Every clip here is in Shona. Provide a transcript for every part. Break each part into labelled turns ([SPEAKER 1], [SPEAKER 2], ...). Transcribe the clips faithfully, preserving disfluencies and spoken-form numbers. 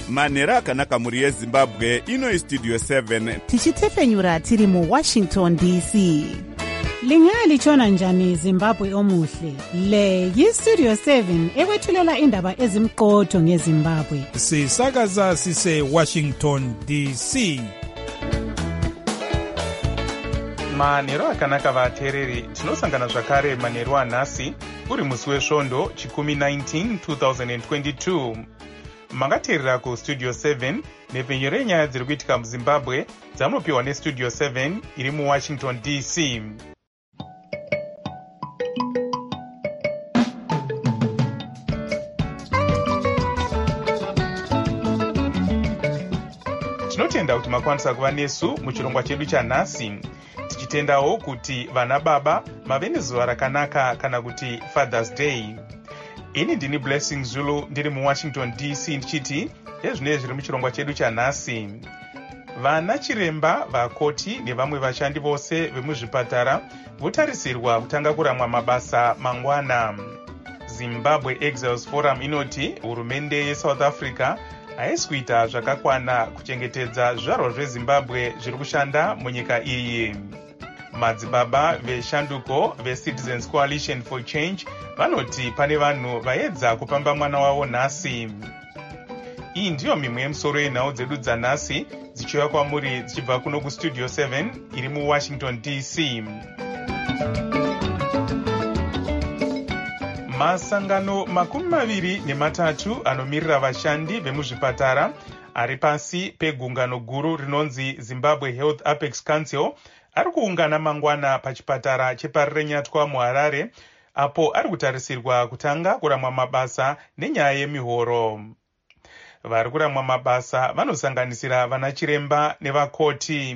[SPEAKER 1] manhero akanaka mhuri yezimbabwe. ino istudio seven
[SPEAKER 2] tichitefenyura tiri muwashington D C.
[SPEAKER 3] Lingalitshona njani Zimbabwe omuhle? Le yistudio seven ekwethulela indaba ezimqotho ngeZimbabwe.
[SPEAKER 4] Sisakaza sise Washington D C.
[SPEAKER 5] manhero akanaka vateereri, tinosangana zvakare manhero anhasi uri musi wesvondo chikumi nineteen twenty twenty-two. Mangateerera kustudio seven nepfenyuro yenyaya dziri kuitika muzimbabwe dzamunopiwa nestudio seven iri muwashington D C. tinotenda kuti makwanisa kuva nesu muchirongwa chedu chanhasi, tichitendawo kuti vana baba mave nezuva rakanaka kana kuti Father's Day. Ini ndini Blessing Zulu ndiri muwashington D C ndichiti ezvinei zviri muchirongwa chedu chanhasi. Vana chiremba, vakoti nevamwe vashandi vose vemuzvipatara votarisirwa kutanga kuramwa mabasa mangwana. Zimbabwe Exiles Forum inoti hurumende yeSouth Africa haisi kuita zvakakwana kuchengetedza zvizvarwa zveZimbabwe zviri kushanda munyika iyi. Madzibaba veshanduko veCitizens Coalition for Change vanoti pane vanhu vaedza kupamba mwana wavo nhasi. Iyi ndiyo mimwe yemusoro yenhau dzedu dzanhasi dzichiuya kwamuri dzichibva kuno kustudio seven iri muwashington D C. Masangano makumi maviri nematatu anomirira vashandi vemuzvipatara ari pasi pegungano guru rinonzi Zimbabwe Health Apex Council ari kuungana mangwana pachipatara cheParirenyatwa muHarare, apo ari kutarisirwa kutanga kuramwa mabasa nenyaya yemihoro. Vari kuramwa mabasa vanosanganisira vana chiremba nevakoti.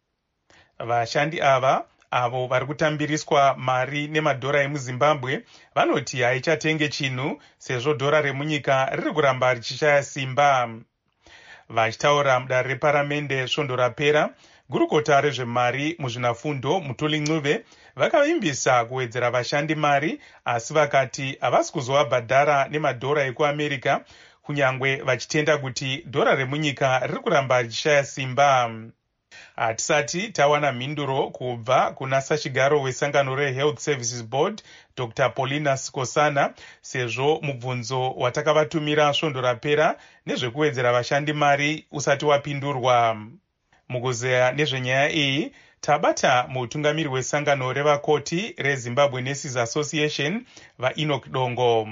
[SPEAKER 5] Vashandi ava avo vari kutambiriswa mari nemadhora emuZimbabwe vanoti haichatenge chinhu sezvo dhora remunyika riri kuramba richishaya simba. Vachitaura mudare reparamende svondo rapera, gurukota rezvemari muzvinafundo Mutuli Ncube vakavimbisa kuwedzera vashandi mari, asi vakati havasi kuzovabhadhara nemadhora ekuAmerica kunyangwe vachitenda kuti dhora remunyika riri kuramba richishaya simba. Hatisati tawana mhinduro kubva kuna sachigaro wesangano reHealth Services Board Doctor Paulina Sikosana, sezvo mubvunzo watakavatumira svondo rapera nezvekuwedzera vashandi mari usati wapindurwa. Mukuzeya nezvenyaya iyi tabata mutungamiri wesangano revakoti reZimbabwe Nurses Association vaEnoch Dongo.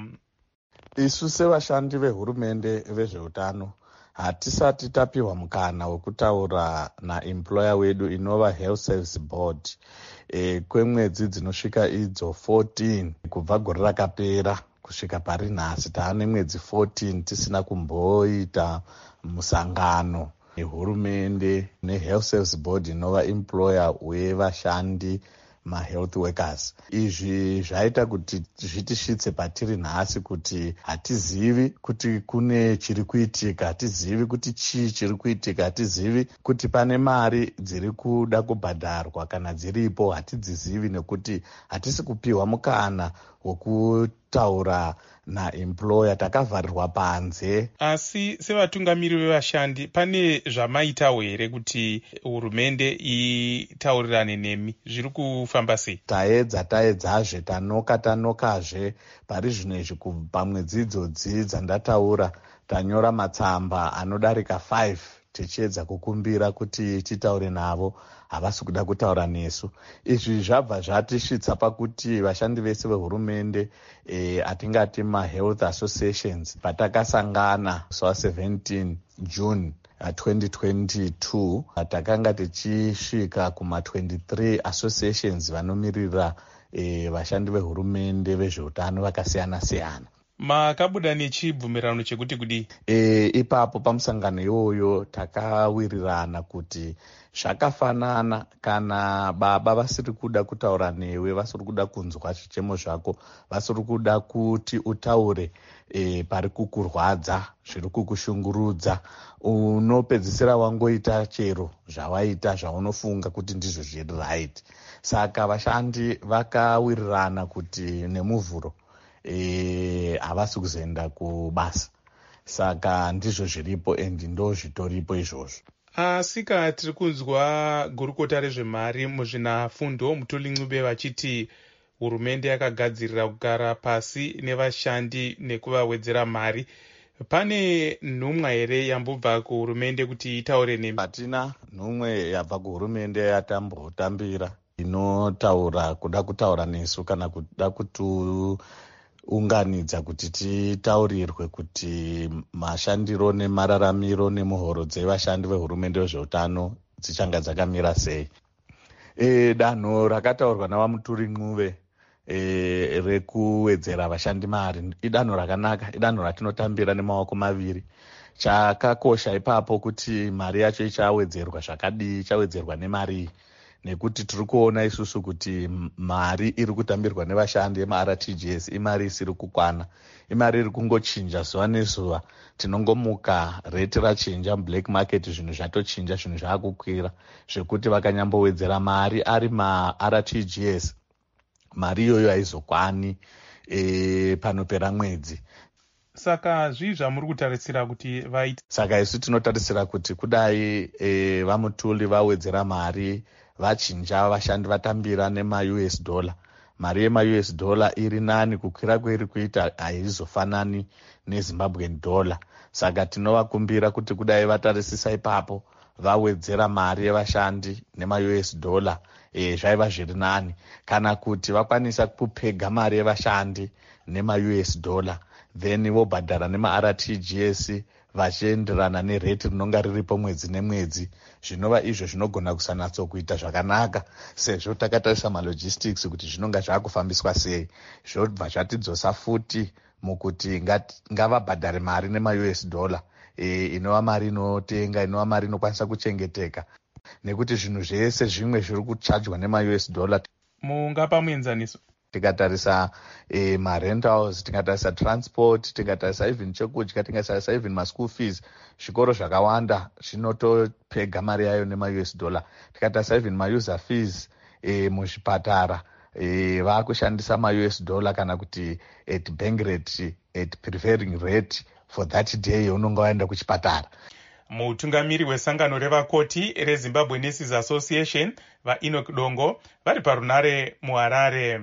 [SPEAKER 6] Isu sevashandi vehurumende vezveutano hatisati tapiwa mukana wekutaura naemployer wedu inova Health Service Board e, kwemwedzi dzinosvika idzo fourteen kubva gore rakapera kusvika pari nhasi taane mwedzi fourteen tisina kumboita musangano nehurumende neHealth Service Board inova employer wevashandi mahealth workers. Izvi zvaita kuti zvitisvitse patiri nhasi kuti hatizivi kuti kune chiri kuitika, hatizivi kuti chii chiri kuitika, hatizivi kuti pane mari dziri kuda kubhadharwa kana dziripo, hatidzizivi nekuti hatisi kupiwa mukana wokutaura naemployer, takavharirwa panze.
[SPEAKER 5] Asi sevatungamiri vevashandi pane zvamaitawo here kuti hurumende itaurirane nemi? Zviri kufamba sei?
[SPEAKER 6] Taedza taedzazve tanoka tanokazve pari zvino izvi pamwedzi idzodzi dzandataura tanyora matsamba anodarika five tichiedza kukumbira kuti titaure navo, havasi kuda kutaura nesu. Izvi zvabva zvatisvitsa pakuti vashandi vese vehurumende e, atingati mahealth associations patakasangana musi seventeen June twenty twenty-two takanga tichisvika kuma twenty-three associations vanomirira e, vashandi vehurumende vezveutano vakasiyana siyana.
[SPEAKER 5] Makabuda nechibvumirano chekuti kudi
[SPEAKER 6] e, ipapo pamusangano iyoyo takawirirana kuti zvakafanana kana baba vasiri kuda kutaura newe, vasiri kuda kunzwa zvichemo zvako, vasiri kuda kuti utaure e, pari kukurwadza, zviri kukushungurudza, unopedzisira wangoita chero zvawaita zvaunofunga kuti ndizvo zviri right. Saka vashandi vakawirirana kuti nemuvhuro e, havasi kuzoenda kubasa. saka ndizvo zviripo and ndo zvitoripo izvozvo.
[SPEAKER 5] asika tiri kunzwa gurukota rezvemari muzvinafundo Mutuli Ncube vachiti hurumende yakagadzirira kugara pasi nevashandi nekuvawedzera mari. Pane nhumwa here yambobva kuhurumende kuti itaure nemi?
[SPEAKER 6] Hatina nhumwe yabva kuhurumende yatambotambira inotaura kuda kutaura nesu kana kuda kutiunganidza kuti titaurirwe kuti mashandiro nemararamiro nemuhoro dzevashandi vehurumende vezveutano dzichanga dzakamira sei. E, danho rakataurwa navaMutuli Ncube E, rekuwedzera vashandi mari idanho rakanaka, idanho ratinotambira nemaoko maviri. Chakakosha ipapo kuti mari yacho ichawedzerwa zvakadii, ichawedzerwa nemari, nekuti tiri kuona isusu kuti mari iri kutambirwa nevashandi ema-R T G S imari isiri kukwana, imari iri kungochinja zuva nezuva. Tinongomuka rate rachinja, black market zvinhu zvatochinja, zvinhu zvaakukwira zvekuti vakanyambowedzera mari ari ma-R T G S mari iyoyo haizokwani e, panopera mwedzi.
[SPEAKER 5] Saka zvii zvamuri kutarisira kuti vaite?
[SPEAKER 6] Saka isu tinotarisira kuti kudai e, vaMutuli vawedzera mari, vachinja vashandi vatambira nema-U S dollar, mari yema-U S dollar iri nani, kukwira kwairi kuita haizofanani neZimbabwean dollar. Saka tinovakumbira kuti kudai vatarisisa ipapo vawedzera mari yevashandi nema-U S dollar e, zvaiva zviri nani, kana kuti vakwanisa kupega mari yevashandi nema-U S dollar then vobhadhara nema-R T G S vachienderana nerate rinonga riripo mwedzi nemwedzi. Zvinova izvo zvinogona kusanatsokuita zvakanaka sezvo takatarisa malogistics kuti zvinonga zvaakufambiswa sei. Zvobva zvatidzosa futi mukuti ngavabhadhare mari nema-U S dollar e, inova mari inotenga, inova mari inokwanisa kuchengeteka, nekuti zvinhu zvese zvimwe zviri kuchajwa nema-U S dollar.
[SPEAKER 5] Mungapa muenzaniso?
[SPEAKER 6] Tikatarisa e, marentals, tikatarisa transport, tikatarisa even chekudya, tikatarisa even maschool fees, zvikoro zvakawanda zvinotopega mari yayo nema-U S dollar. Tikatarisa even mauser fees e, muzvipatara e, vaakushandisa ma-U S dollar kana kuti at bank rate, at prevailing rate for that day unonga waenda kuchipatara.
[SPEAKER 5] Mutungamiri wesangano revakoti reZimbabwe Nurses Association vaEnoch Dongo vari parunare muHarare.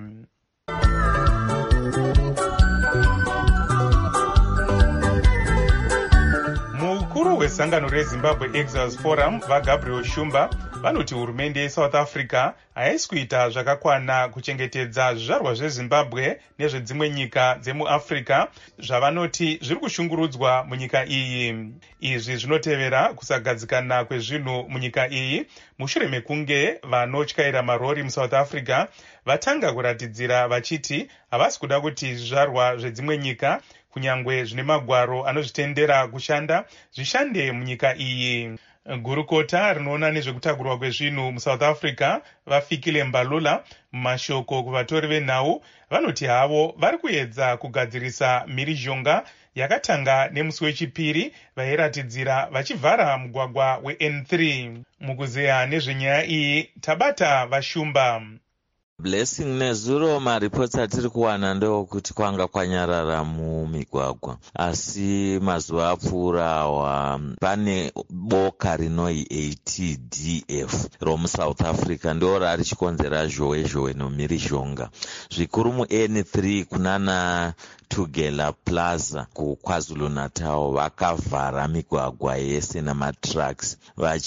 [SPEAKER 5] Mukuru wesangano reZimbabwe Exiles Forum vaGabriel Shumba vanoti hurumende yeSouth Africa haisi kuita zvakakwana kuchengetedza zvizvarwa zveZimbabwe nezvedzimwe nyika dzemuAfrica zvavanoti zviri kushungurudzwa munyika iyi. Izvi zvinotevera kusagadzikana kwezvinhu munyika iyi mushure mekunge vanotyaira marori muSouth Africa vatanga kuratidzira vachiti havasi kuda kuti zvizvarwa zvedzimwe nyika kunyangwe zvine magwaro anozvitendera kushanda zvishande munyika iyi. Gurukota rinoona nezvekutakurwa kwezvinhu muSouth Africa vaFikile Mbalula mumashoko kuvatori venhau vanoti havo vari kuedza kugadzirisa mhirizhonga yakatanga nemusi wechipiri vairatidzira vachivhara mugwagwa weN three. Mukuzeya nezvenyaya iyi tabata vaShumba.
[SPEAKER 7] Blessing nezuro, maripoti atiri kuwana ndeokuti kwanga kwanyarara mumigwagwa, asi mazuva apfuura awa pane boka rinoi A T D F romuSouth Africa ndo rari chikonzera zhowe zhowe nomhirizhonga zvikuru muN three kunana Tugela Plaza kuKwaZulu Natal. Vakavhara migwagwa yese namatrucks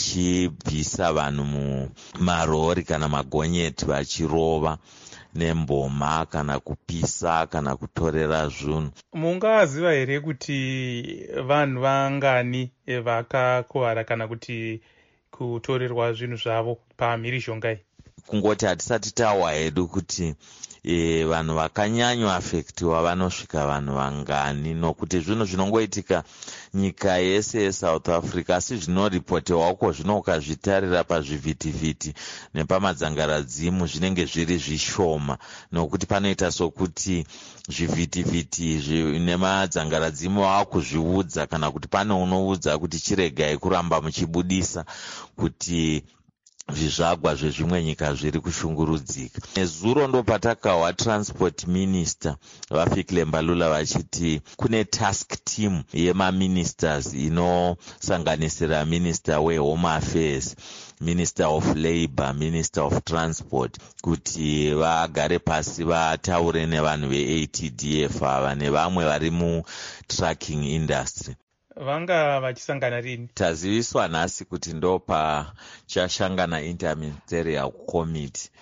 [SPEAKER 7] vachibvisa vanhu mumarori kana magonyeti vachirova nemboma kana kupisa kana kutorera zvinhu.
[SPEAKER 5] Mungaziva here kuti vanhu vangani vakakuwara kana kuti kutorerwa zvinhu zvavo pamhirizhonga iyi?
[SPEAKER 7] Kungoti hatisati tawa hedu kuti E, vanhu vakanyanywa afektiwa vanosvika vanhu vangani, nokuti zvinhu zvinongoitika nyika yese yeSouth Africa, asi zvinoripotewa zvino ukazvitarira pazvivhitivhiti nepamadzangaradzimu zvinenge zviri zvishoma, nokuti panoita sokuti zvivhitivhiti nemadzangaradzimu vakuzviudza kana kuti pane unoudza kuti chiregai kuramba muchibudisa kuti zvizvagwa zvezvimwe nyika zviri kushungurudzika. Nezuro ndo patakawa transport minister vafikile Mbalula vachiti kune task team yemaministers inosanganisira minister wehome affairs, minister of labour, minister of transport, kuti vagare pasi vataure nevanhu ve A T D F ava nevamwe vari mu-trucking industry.
[SPEAKER 5] Vanga vachisangana rini?
[SPEAKER 7] Taziviswa nhasi kuti ndo pachashangana interministerial committee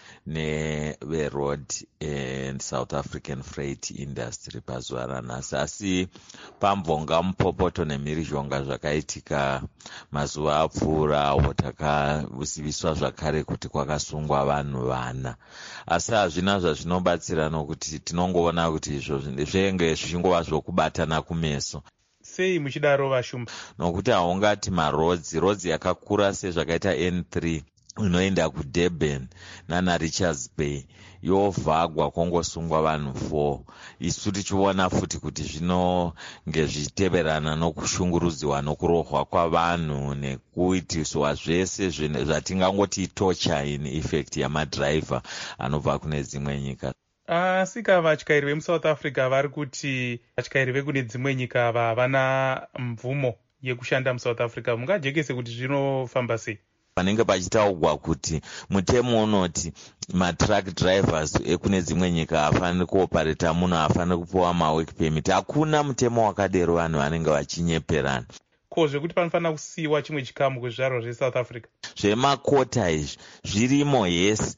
[SPEAKER 7] neveroad and South African freight industry pazuva ranhasi, asi pamvonga mupopoto nemhirizhonga zvakaitika mazuva apfuurawo takaziviswa zvakare kuti kwakasungwa vanhu vana, asi hazvina zvazvinobatsira nokuti tinongoona kuti izvo zvenge zvichingova zvokubatana kumeso.
[SPEAKER 5] Sei muchidaro vashumba?
[SPEAKER 7] Nokuti haungati marodzi rodzi yakakura sezvakaita N three inoenda kuDurban nana Richards Bay yovhagwa kwongosungwa vanhu four. Isu tichiona futi kuti zvinonge zvichiteverana nokushungurudziwa nokurohwa kwavanhu nekuitiswa zvese zvatingangoti torture in effect yamadriver anobva kune dzimwe nyika.
[SPEAKER 5] Asi ka vatyairi vemuSouth Africa vari kuti vatyairi vekune dzimwe nyika ava havana mvumo yekushanda muSouth Africa. Mungajekese kuti zvinofamba sei?
[SPEAKER 7] Panenge pachitaurwa kuti mutemo unoti matruck drivers ekune dzimwe nyika hafaniri kuopareta munhu hafaniri kupiwa mawork permit. Hakuna mutemo wakadero vanhu vanenge vachinyeperana.
[SPEAKER 5] Ko zvekuti panofanira kusiyiwa chimwe chikamu kuzvizvarwa zveSouth Africa?
[SPEAKER 7] Zvemakota izvi zvirimo, yes,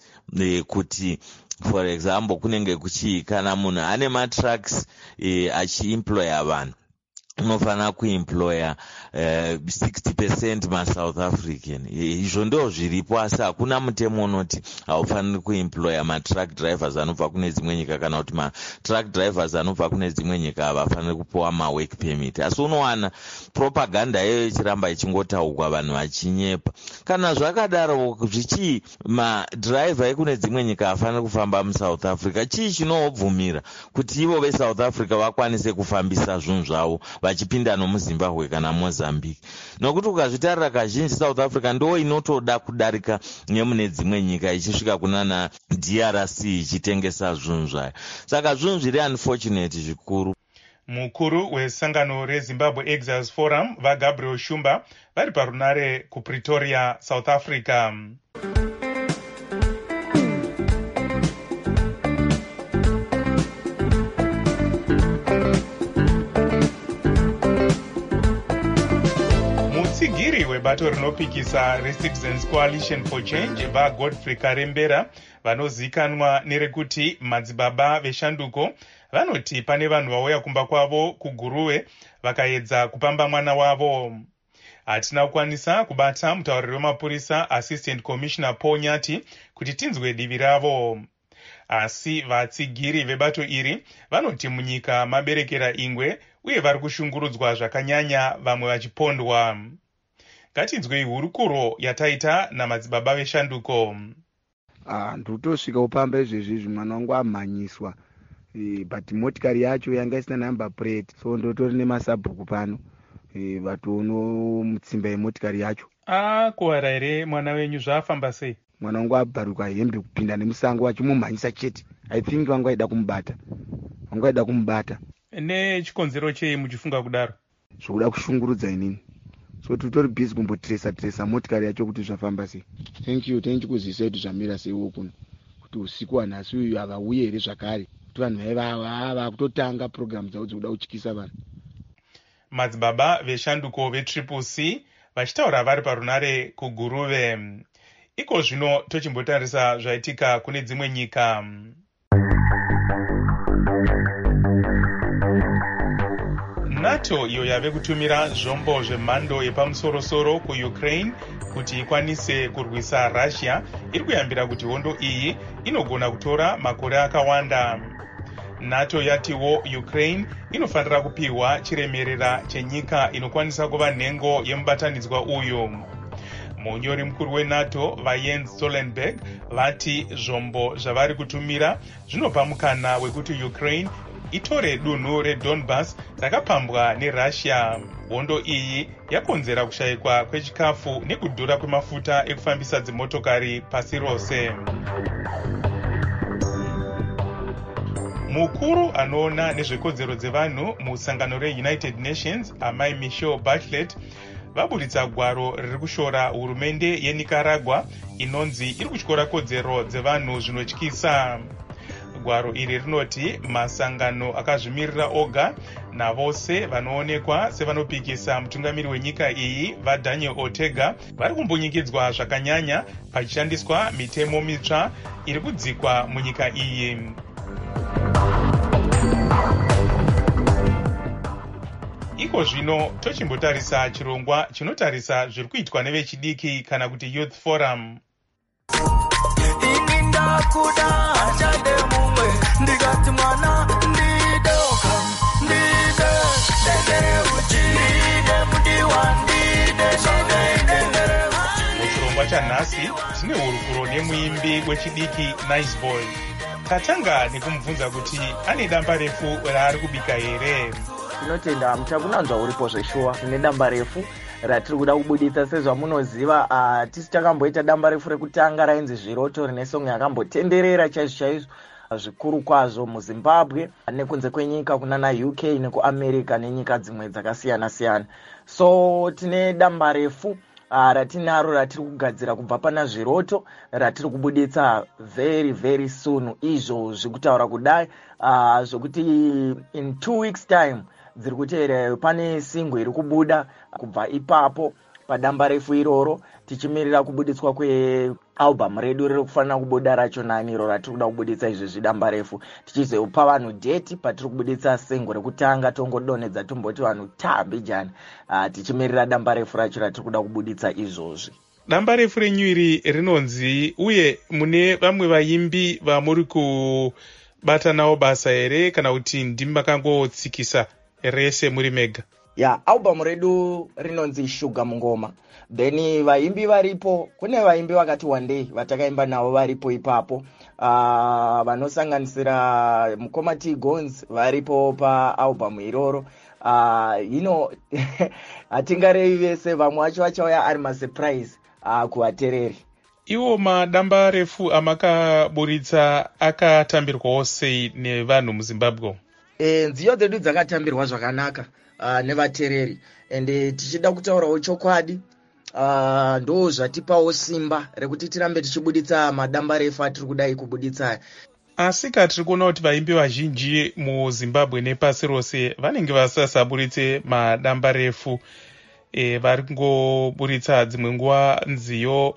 [SPEAKER 7] kuti for example kunenge kuchii kana munhu ane matrucks eh, achiemploya vanhu unofanira kuemploya uh, sixty percent maSouth African. Izvo ndo zviripo, asi hakuna mutemo unoti haufaniri kuemploya matruck drivers anobva kune dzimwe nyika kana kuti matruck drivers anobva kune dzimwe nyika havafaniri kupiwa mawork permit. Asi unowana propaganda iyoyo ichiramba ichingotaurwa vanhu vachinyepa. Kana zvakadaro zvichii madriver ekune dzimwe nyika hafaniri kufamba muSouth Africa, chii chinobvumira kuti ivo veSouth Africa vakwanise kufambisa zvinhu zvavo vachipinda nomuZimbabwe kana Mozambique? Nokuti ukazvitarira kazhinji South Africa ndo inotoda kudarika nemune dzimwe nyika ichisvika kunana D R C ichitengesa zvinhu zvayo. Saka zvinhu zviri unfortunate zvikuru.
[SPEAKER 5] Mukuru wesangano reZimbabwe Exiles Forum vaGabriel Shumba vari parunare kuPretoria, South Africa. Mutsigiri webato rinopikisa reCitizens Coalition for Change vaGodfrey Karembera vanozikanwa nerekuti madzibaba veshanduko vanoti pane vanhu vauya kumba kwavo kuGuruwe vakaedza kupamba mwana wavo. Hatina kukwanisa kubata mutauriri wemapurisa Assistant Commissioner Paul Nyati kuti tinzwe divi ravo. Asi vatsigiri vebato iri vanoti munyika maberekera ingwe uye vari kushungurudzwa zvakanyanya, vamwe vachipondwa. Ngatinzwei hurukuro yataita namadzibaba veshanduko.
[SPEAKER 8] Ah, ndotosvika upamba izvezvi mwana wangu amhanyiswa. E, but motikari yacho yanga isina number plate, so ndotori nemasabhuku pano. E, vatono mutsimba yemotikari yacho.
[SPEAKER 5] Ah, kuwara here mwana wenyu zvafamba sei?
[SPEAKER 8] Mwana wangu abharukwa hembe kupinda nemusango vachimumhanyisa chete. I think vanga vaida kumubata. Vanga vaida kumubata.
[SPEAKER 5] Nechikonzero chei muchifunga kudaro?
[SPEAKER 8] Zvokuda kushungurudza inini. So tutori busy kumbotresa tresa motikari yacho kuti zvafamba sei. Thank you, thank you kuzivisa kuti zvamira sei kuno. Kuti usiku wanhasi uyu havauye here zvakare. Kuti vanhu vaiva vakutotanga program dzavo dzokuda kutyisa vanhu.
[SPEAKER 5] Madzibaba veshanduko veTriple C vachitaura vari parunare kuGuruve. Iko zvino tochimbotarisa zvaitika kune dzimwe nyika. NATO iyo yave kutumira zvombo zvemhando yepamusoro-soro kuUkraine kuti ikwanise kurwisa Russia iri kuyambira kuti hondo iyi inogona kutora makore akawanda. NATO yatiwo Ukraine inofanira kupiwa chiremerera chenyika inokwanisa kuva nhengo yemubatanidzwa uyu. Munyori mukuru weNATO vaJens Stoltenberg vati zvombo zvavari kutumira zvinopa mukana wekuti Ukraine itore dunhu redonbas rakapambwa nerussia. Hondo iyi yakonzera kushayikwa kwechikafu nekudhura kwemafuta ekufambisa dzimotokari pasi rose. Mukuru anoona nezvekodzero dzevanhu musangano reunited nations amai Michelle Bachelet vaburitsa gwaro riri kushora hurumende yeNicaragua inonzi iri kutyora kodzero dzevanhu zvinotyisa. Gwaro iri rinoti masangano akazvimirira oga navose vanoonekwa sevanopikisa mutungamiri wenyika iyi vaDaniel Ortega vari kumbunyikidzwa zvakanyanya pachishandiswa mitemo mitsva iri kudzikwa munyika iyi. Iko zvino tochimbotarisa chirongwa chinotarisa zviri kuitwa nevechidiki kana kuti Youth Forum. Muchirongwa chanhasi tine hurukuro nemuimbi wechidiki Nice Boy. Tatanga nekumubvunza kuti ane damba refu raari kubika here.
[SPEAKER 9] Tinotenda muchakunanzwa uripo zveshuwa. Tine damba refu ratiri kuda kubuditsa sezvamunoziva. Uh, tisi takamboita damba refu rekutanga rainzi Zviroto rine song yakambotenderera chaizvo chaizvo zvikuru kwazvo muZimbabwe nekunze kwenyika kuna naU K nekuAmerica nenyika dzimwe dzakasiyana siyana. So tine damba refu Uh, ratinaro ratiri kugadzira kubva pana Zviroto ratiri kubuditsa very very soon. Izvo zvikutaura kudai uh, zvokuti in two weeks time dziri kuteera pane single iri kubuda. Kubva ipapo padamba refu iroro tichimirira kubuditswa kwealbum redu riri kufanira kubuda racho nani iro ratiri kuda kubuditsa izvi zvidamba refu tichizopa vanhu date patiri kubuditsa single rekutanga tongodonedza tomboti vanhu tambi jani. Uh, tichimirira damba refu racho ratiri kuda kubuditsa izvozvi.
[SPEAKER 5] Damba refu renyuiri rinonzi uye mune vamwe vaimbi vamuri kubata navo basa here kana kuti ndimi makangotsikisa rese muri mega?
[SPEAKER 9] Ya, yeah, album redu rinonzi Sugar Mungoma. Then vaimbi varipo, kune vaimbi vakati one day vatakaimba navo varipo ipapo. Uh, vanosanganisira Mukoma T Gons varipo pa album iroro. Uh, you know, hatingarevi vese vamwe vacho vachauya ari ma surprise uh, kuvatereri.
[SPEAKER 5] Iwo madamba refu amakaburitsa akatambirwawo sei nevanhu muZimbabwe?
[SPEAKER 9] E, nziyo dzedu dzakatambirwa zvakanaka uh, nevatereri ende tichida kutaurawo chokwadi uh, ndo zvatipawo simba rekuti tirambe tichibuditsa madamba refu atiri kudai kubuditsa.
[SPEAKER 5] Asika tiri kuona kuti vaimbi vazhinji muZimbabwe nepasi rose vanenge vasasaburitse madamba refu. E, vari kungoburitsa dzimwe nguva nziyo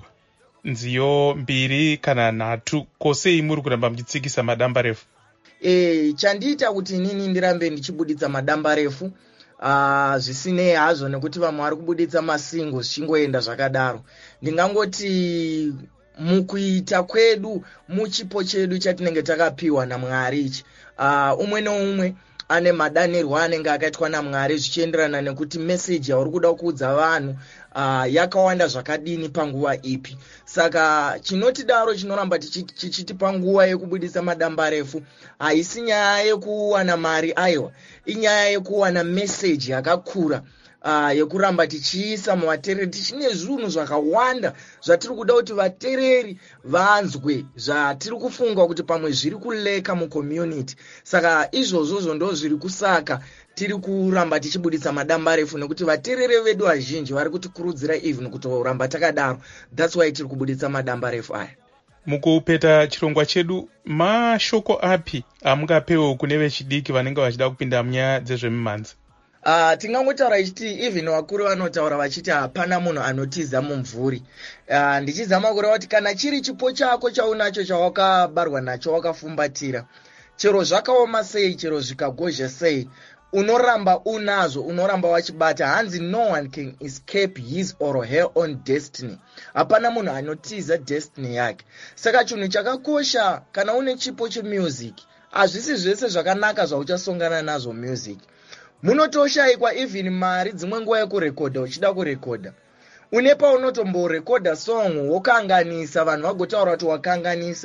[SPEAKER 5] nziyo mbiri kana nhatu. Kosei muri kuramba muchitsikisa madamba refu?
[SPEAKER 9] E, chandiita kuti inini ndirambe ndichibuditsa madamba refu uh, zvisinei hazvo nekuti vamwe vari kubuditsa masingo zvichingoenda zvakadaro. Ndingangoti mukuita kwedu muchipo chedu chatinenge takapiwa naMwari ichi uh, umwe neumwe ane madanirwo anenge akaitwa naMwari zvichienderana nekuti message yauri kuda kuudza vanhu uh, yakawanda zvakadini panguva ipi. Saka chinotidaro chinoramba chichitipa nguva yekubudisa madamba refu haisi nyaya yekuwana mari aiwa, inyaya yekuwana message yakakura uh, yekuramba tichiisa muvatereri. Tichine zvinhu zvakawanda zvatiri kuda kuti vatereri vanzwe zvatiri kufunga kuti pamwe zviri kuleka mucommunity. Saka izvozvo ndo zviri kusaka tiri kuramba tichibuditsa madamba refu nekuti vatereri vedu vazhinji vari kutikurudzira even kutoramba takadaro. That's why tiri kubuditsa madamba refu aya.
[SPEAKER 5] Mukupeta chirongwa chedu mashoko api amungapewo kune vechidiki vanenge vachida kupinda munyaya dzezvemimhanzi?
[SPEAKER 9] Uh, tingangotaura ichiti even vakuru vanotaura vachiti hapana munhu anotiza mumvuri. Uh, ndichizama kureva kuti kana chiri chipo chako chaunacho chawakabarwa nacho wakafumbatira, chero zvakaoma sei, chero zvikagozha sei, unoramba unazo, unoramba wachibata. Hanzi no one can escape his or her own destiny. Hapana munhu anotiza destiny yake. Saka chinhu chakakosha kana une chipo chemusic, hazvisi zvese zvakanaka zvauchasongana nazvo music. Munotoshayikwa even mari dzimwe nguva yekurekodha uchida kurekodha. Une paunotomborekodha song wokanganisa vanhu vagotaura kuti wakanganisa.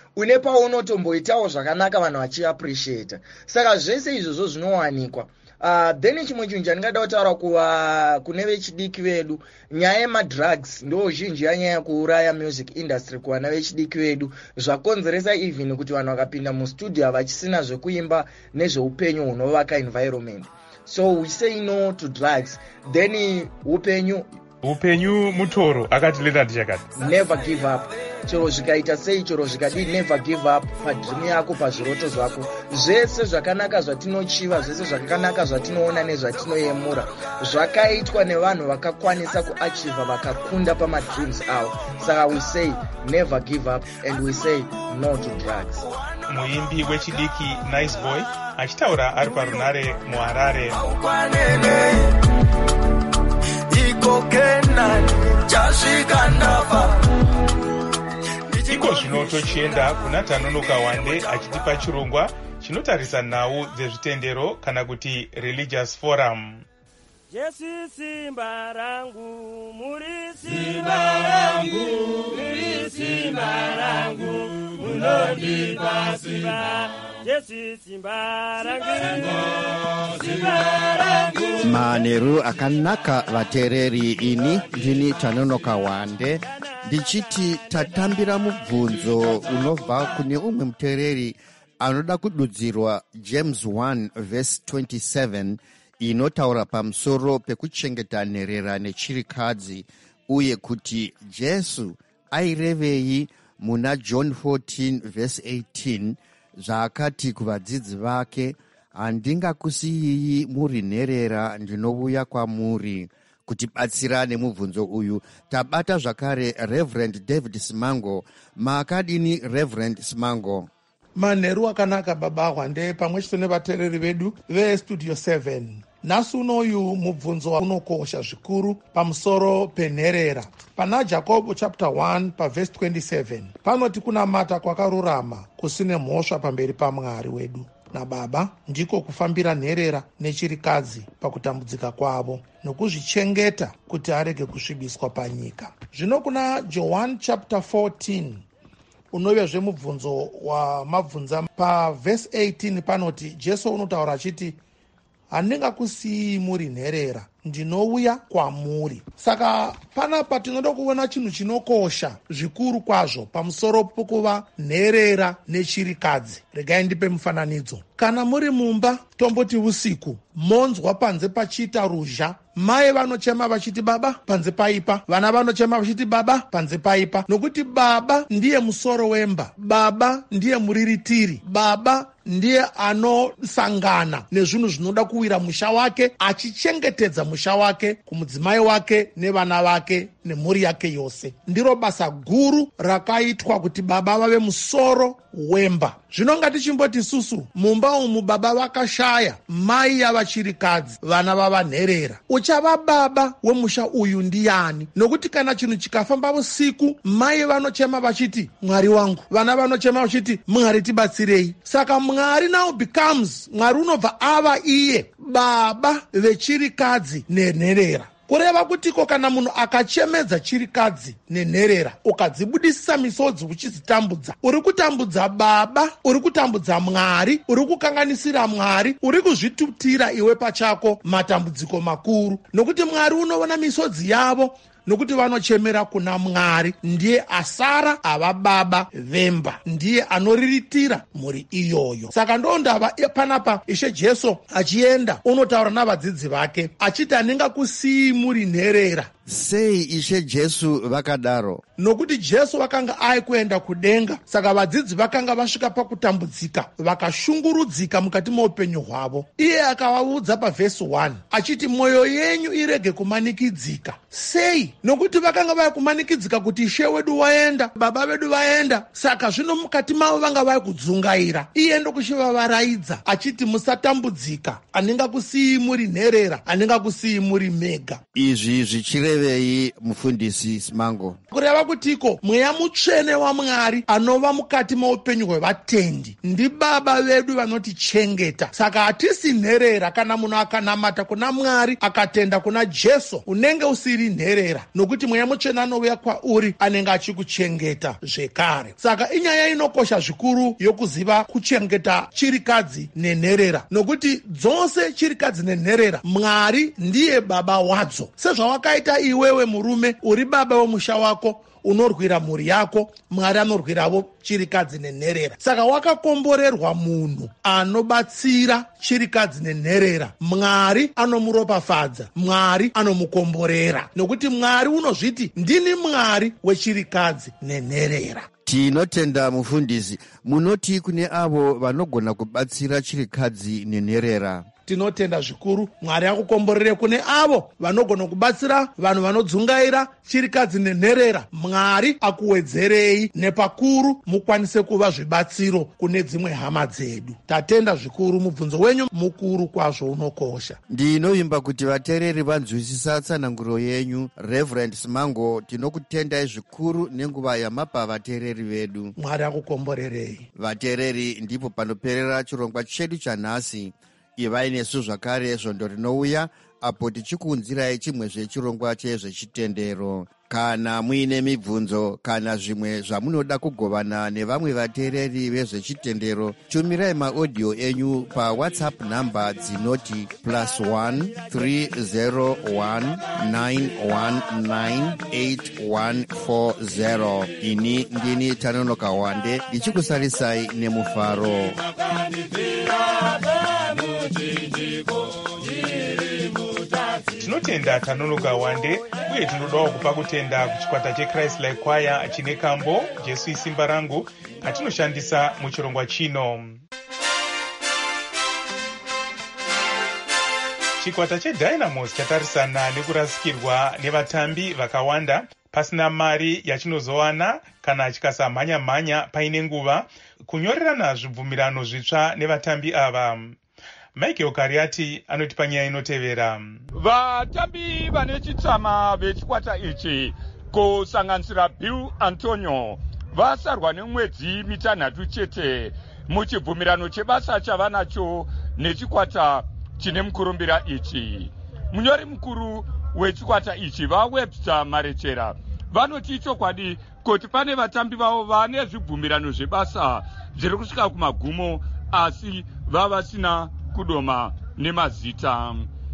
[SPEAKER 9] une paunotomboitawo zvakanaka vanhu vachiappreciata. Saka zvese izvozvo zvinowanikwa. Uh, then chimwe chinhu chandingada kutaura kuva kune vechidiki vedu, nyaya yemadrugs ndo zhinji yanyaya yekuuraya music industry kuvana vechidiki vedu, zvakonzeresa even kuti vanhu vakapinda mustudio havachisina zvekuimba nezveupenyu hunovaka environment. So we say no to drugs. Then upenyu
[SPEAKER 5] upenyu mutoro akati Leonard Chakati,
[SPEAKER 9] never give up. Chero zvikaita sei, chero zvikadi, never give up padream yako, pazviroto zvako. Zvese zvakanaka zvatinochiva, zvese zvakanaka zvatinoona nezvatinoyemura zvakaitwa nevanhu vakakwanisa kuachieva, vakakunda pamadreams avo. Saka we say never give up and we say no to drugs.
[SPEAKER 5] Muimbi wechidiki Nice Boy achitaura ari parunare muHarare. Iko zvino tochienda kuna Tanonoka Wande achitipa chirongwa chinotarisa nhau dzezvitendero kana kuti religious forum.
[SPEAKER 10] Jesu simba rangu, muri simba rangu, muri simba rangu, munondipa simba. Jesu simba rangu, simba rangu.
[SPEAKER 11] Manheru akanaka vateereri, ini ndini Tanonoka Wande ndichiti tatambira mubvunzo unobva kune umwe muteereri anoda kududzirwa James one verse twenty-seven inotaura pamusoro pekuchengeta nherera nechirikadzi, uye kuti Jesu airevei muna John fourteen verse eighteen zvaakati kuvadzidzi vake, handingakusiyii muri nherera, ndinouya kwamuri. Kutibatsira nemubvunzo uyu tabata zvakare Reverend David Simango. Maakadini Reverend Simango?
[SPEAKER 12] Manheru akanaka baba Wande pamwe chete nevateereri vedu vestudio seven. Nhasi unoyu mubvunzo unokosha zvikuru pamusoro penherera. Pana Jacob chapter one paverse twenty-seven panoti kunamata kwakarurama kusine mhosva pamberi paMwari wedu naBaba ndiko kufambira nherera nechirikadzi pakutambudzika kwavo nokuzvichengeta kuti arege kusvibiswa panyika. Zvino kuna John chapter fourteen unovazve mubvunzo wamabvunza paverse eighteen panoti Jesu unotaura achiti, handingakusiyii muri nherera, ndinouya kwamuri. Saka panapa tinoda kuona chinhu chinokosha zvikuru kwazvo pamusoro pokuva nherera nechirikadzi. Regai ndipe mufananidzo. Kana muri mumba, tomboti usiku, monzwa panze pachiita ruzha, mai vanochema vachiti baba, panze paipa. Vana vanochema vachiti baba, panze paipa. Nokuti baba ndiye musoro wemba, baba ndiye muriritiri, baba ndiye anosangana nezvinhu zvinoda kuwira musha wake, achichengetedza musha wake kumudzimai wake nevana vake nemhuri yake yose. Ndiro basa guru rakaitwa kuti baba vave musoro wemba. Zvino ngatichimboti susu mumba umu baba vakashaya, mai yava chirikadzi, vana vava nherera. Uchava baba wemusha uyu ndiani? Nokuti kana chinhu chikafamba usiku, mai vanochema vachiti Mwari wangu, vana vanochema vachiti Mwari tibatsirei. Saka Mwari now becomes, Mwari unobva ava iye baba vechirikadzi nenherera. Kureva kutiko kana munhu akachemedza chirikadzi nenherera ukadzibudisisa misodzi uchizitambudza, uri kutambudza baba, uri kutambudza Mwari, uri kukanganisira Mwari, uri kuzvitutira iwe pachako matambudziko makuru. Nokuti Mwari unoona misodzi yavo, nokuti vanochemera kuna Mwari. Ndiye asara ava baba vemba, ndiye anoriritira mhuri iyoyo. Saka ndondava panapa Ishe Jesu achienda unotaura navadzidzi vake achiti handingakusiyii muri nherera.
[SPEAKER 11] Sei Ishe Jesu vakadaro?
[SPEAKER 12] Nokuti Jesu vakanga ai kuenda kudenga, saka vadzidzi vakanga vasvika pakutambudzika, vakashungurudzika mukati meupenyu hwavo. Iye akavaudza pavhesi one achiti mwoyo yenyu irege kumanikidzika. Sei? Nokuti vakanga vai kumanikidzika kuti Ishe wedu waenda, baba vedu vaenda, saka zvino mukati mavo vanga vai kudzungaira. Iye ndokuchivavaraidza achiti musatambudzika, handingakusiyii muri nherera, handingakusiyii muri mega.
[SPEAKER 11] Izvi zvichireva murevei mufundisi Simango?
[SPEAKER 12] kureva kutiko mweya mutsvene waMwari anova mukati meupenyu hwevatendi ndibaba vedu vanotichengeta. Saka hatisi nherera kana munhu akanamata kuna Mwari akatenda kuna Jesu unenge usiri nherera, nokuti mweya mutsvene anouya kwauri anenge achikuchengeta zvekare. Saka inyaya inokosha zvikuru yokuziva kuchengeta chirikadzi nenherera, nokuti dzose chirikadzi nenherera Mwari ndiye baba wadzo. Sezvawakaita iwewe murume uri baba wemusha wako unorwira mhuri yako, Mwari anorwiravo chirikadzi nenherera. Saka wakakomborerwa munhu anobatsira chirikadzi nenherera. Mwari anomuropafadza, Mwari anomukomborera, nokuti Mwari unozviti ndini Mwari wechirikadzi nenherera.
[SPEAKER 11] Tinotenda mufundisi. Munoti kune avo vanogona kubatsira chirikadzi nenherera?
[SPEAKER 12] Tinotenda zvikuru. Mwari akukomborere kune avo vanogona kubatsira vanhu vanodzungaira chirikadzi nenherera. Mwari akuwedzerei nepakuru mukwanise kuva zvibatsiro kune dzimwe hama dzedu. Tatenda zvikuru, mubvunzo wenyu mukuru kwazvo unokosha.
[SPEAKER 11] Ndinovimba kuti vateereri vanzwisisa tsananguro yenyu. Reverend Simango, tinokutendai zvikuru nenguva yamapa vateereri vedu.
[SPEAKER 12] Mwari akukomborerei.
[SPEAKER 11] Vateereri, ndipo panoperera chirongwa chedu chanhasi. Ivai nesu zvakare zvondo rinouya apo tichikuunzirai chimwe zvechirongwa chezvechitendero. Kana muine mibvunzo kana zvimwe zvamunoda kugovana nevamwe vateereri vezvechitendero, tumirai maaudio enyu pawhatsapp namba dzinoti plus one three zero one nine one nine eight one four zero. Ini ndini Tanonoka Wande ndichikusarisai nemufaro.
[SPEAKER 5] Tinotenda Tanonoka Wande uye tinodawo kupa kutenda kuchikwata cheChrist Like Choir chine kambo Jesu isimba rangu katinoshandisa muchirongwa chino. Chikwata cheDynamos chatarisana nekurasikirwa nevatambi vakawanda pasina mari yachinozowana kana chikasamhanya-mhanya paine nguva kunyorerana zvibvumirano zvitsva nevatambi ava. Michael Kariati anotipa nyaya inotevera.
[SPEAKER 13] Vatambi vane chitsama vechikwata ichi kusanganisira Bill Antonio vasarwa nemwedzi mitanhatu chete muchibvumirano chebasa chavanacho nechikwata chine mukurumbira ichi. Munyori mukuru wechikwata ichi vaWebster Marechera vanoti chokwadi kuti pane vatambi vavo vane zvibvumirano zvebasa zviri kusvika kumagumo asi vavasina kudoma nemazita.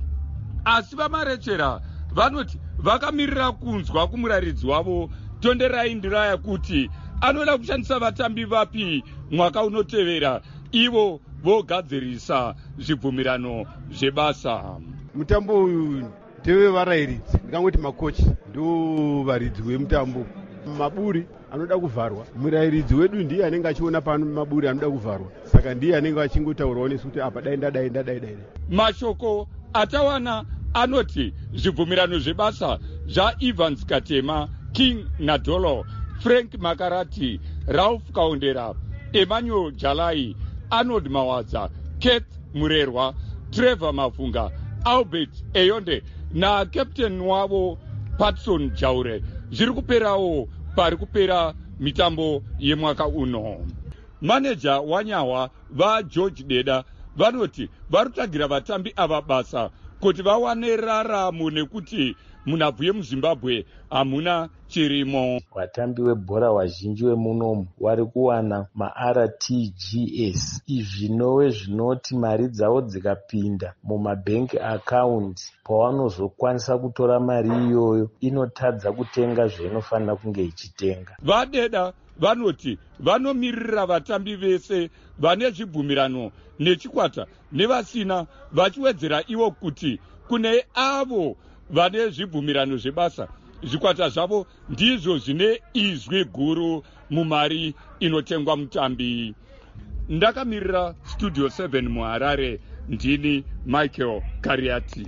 [SPEAKER 13] Asi vaMarechera vanoti vakamirira kunzwa kumuraridzi wavo tonderai ndiraya kuti anoda kushandisa vatambi vapi mwaka unotevera ivo vogadzirisa zvibvumirano zvebasa.
[SPEAKER 14] Mutambo uyu ndeve varayiridzi, ndingangoti makochi ndo varidzi vemutambo. Maburi anoda kuvharwa, murayiridzi wedu ndiye anenge achiona pano maburi anoda kuvharwa, saka ndiye anenge achingotaurawo nesu kuti apa dai ndadai ndadai dai.
[SPEAKER 13] Mashoko atawana anoti zvibvumirano zvebasa zvaEvans Katema, King Nadolo, Frank Makarati, Ralph Kaundera, Emmanuel Jalai, Arnold Mawadza, Kate Murerwa, Trevor Mafunga, Albert Eyonde na captain wavo Patson Jaure zviri kuperawo pari kupera mitambo yemwaka uno. Manager wanyawa vaGeorge Deda vanoti varutagira vatambi ava basa kuti vawane raramo nekuti munhabvu yemuZimbabwe hamuna chirimo.
[SPEAKER 15] Vatambi vebhora vazhinji vemunomu vari kuwana ma-R T G S. Izvi zvinove zvinoti mari dzavo dzikapinda mumabhenki akaundi pavanozokwanisa kutora mari iyoyo inotadza kutenga zvainofanira kunge ichitenga.
[SPEAKER 13] VaDeda vanoti vanomirira vatambi vese vane zvibvumirano nechikwata nevasina, vachiwedzera ivo kuti kune avo vane zvibvumirano zvebasa zvikwata zvavo ndizvo zvine izwi guru mumari inotengwa mutambi. Ndakamirira Studio seven muHarare, ndini Michael Kariati.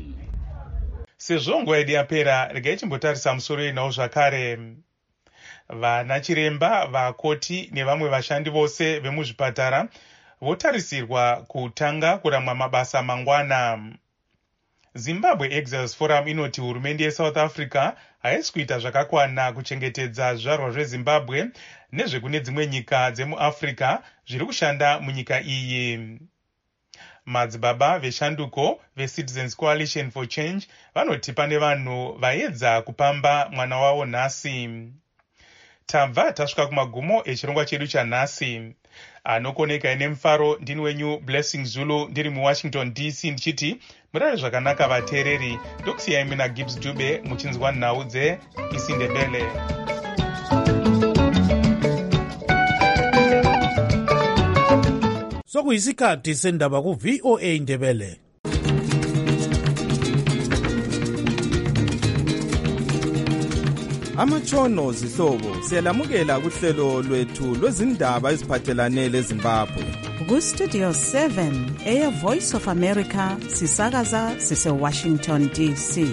[SPEAKER 5] Sezvo nguva yedu yapera, regai chimbotarisa musoro inawo zvakare. Vana chiremba, vakoti nevamwe vashandi vose vemuzvipatara votarisirwa kutanga kuramwa mabasa mangwana. Zimbabwe Exiles Forum inoti hurumende yeSouth Africa haisi kuita zvakakwana kuchengetedza zvizvarwa zveZimbabwe nezvekune dzimwe nyika dzemuAfrica zviri kushanda munyika iyi. Madzibaba veshanduko veCitizens Coalition for Change vanoti pane vanhu vaedza kupamba mwana wavo nhasi. Tabva tasvika kumagumo echirongwa chedu chanhasi. Anokoneka ine mufaro ndini wenyu Blessing Zulu ndiri muWashington D C ndichiti murare zvakanaka vateereri. Ndokusiyai mina Gibbs Dube muchinzwa nhau dzeIsiNdebele.
[SPEAKER 4] Sokuyisikhathi sendaba ku-V O A Ndebele.
[SPEAKER 16] Amatshono zihlobo siyalamukela kuhlelo lwethu lwezindaba eziphathelane leZimbabwe.
[SPEAKER 2] Ku-Studio seven eya Voice of America sisakaza sise-Washington D C.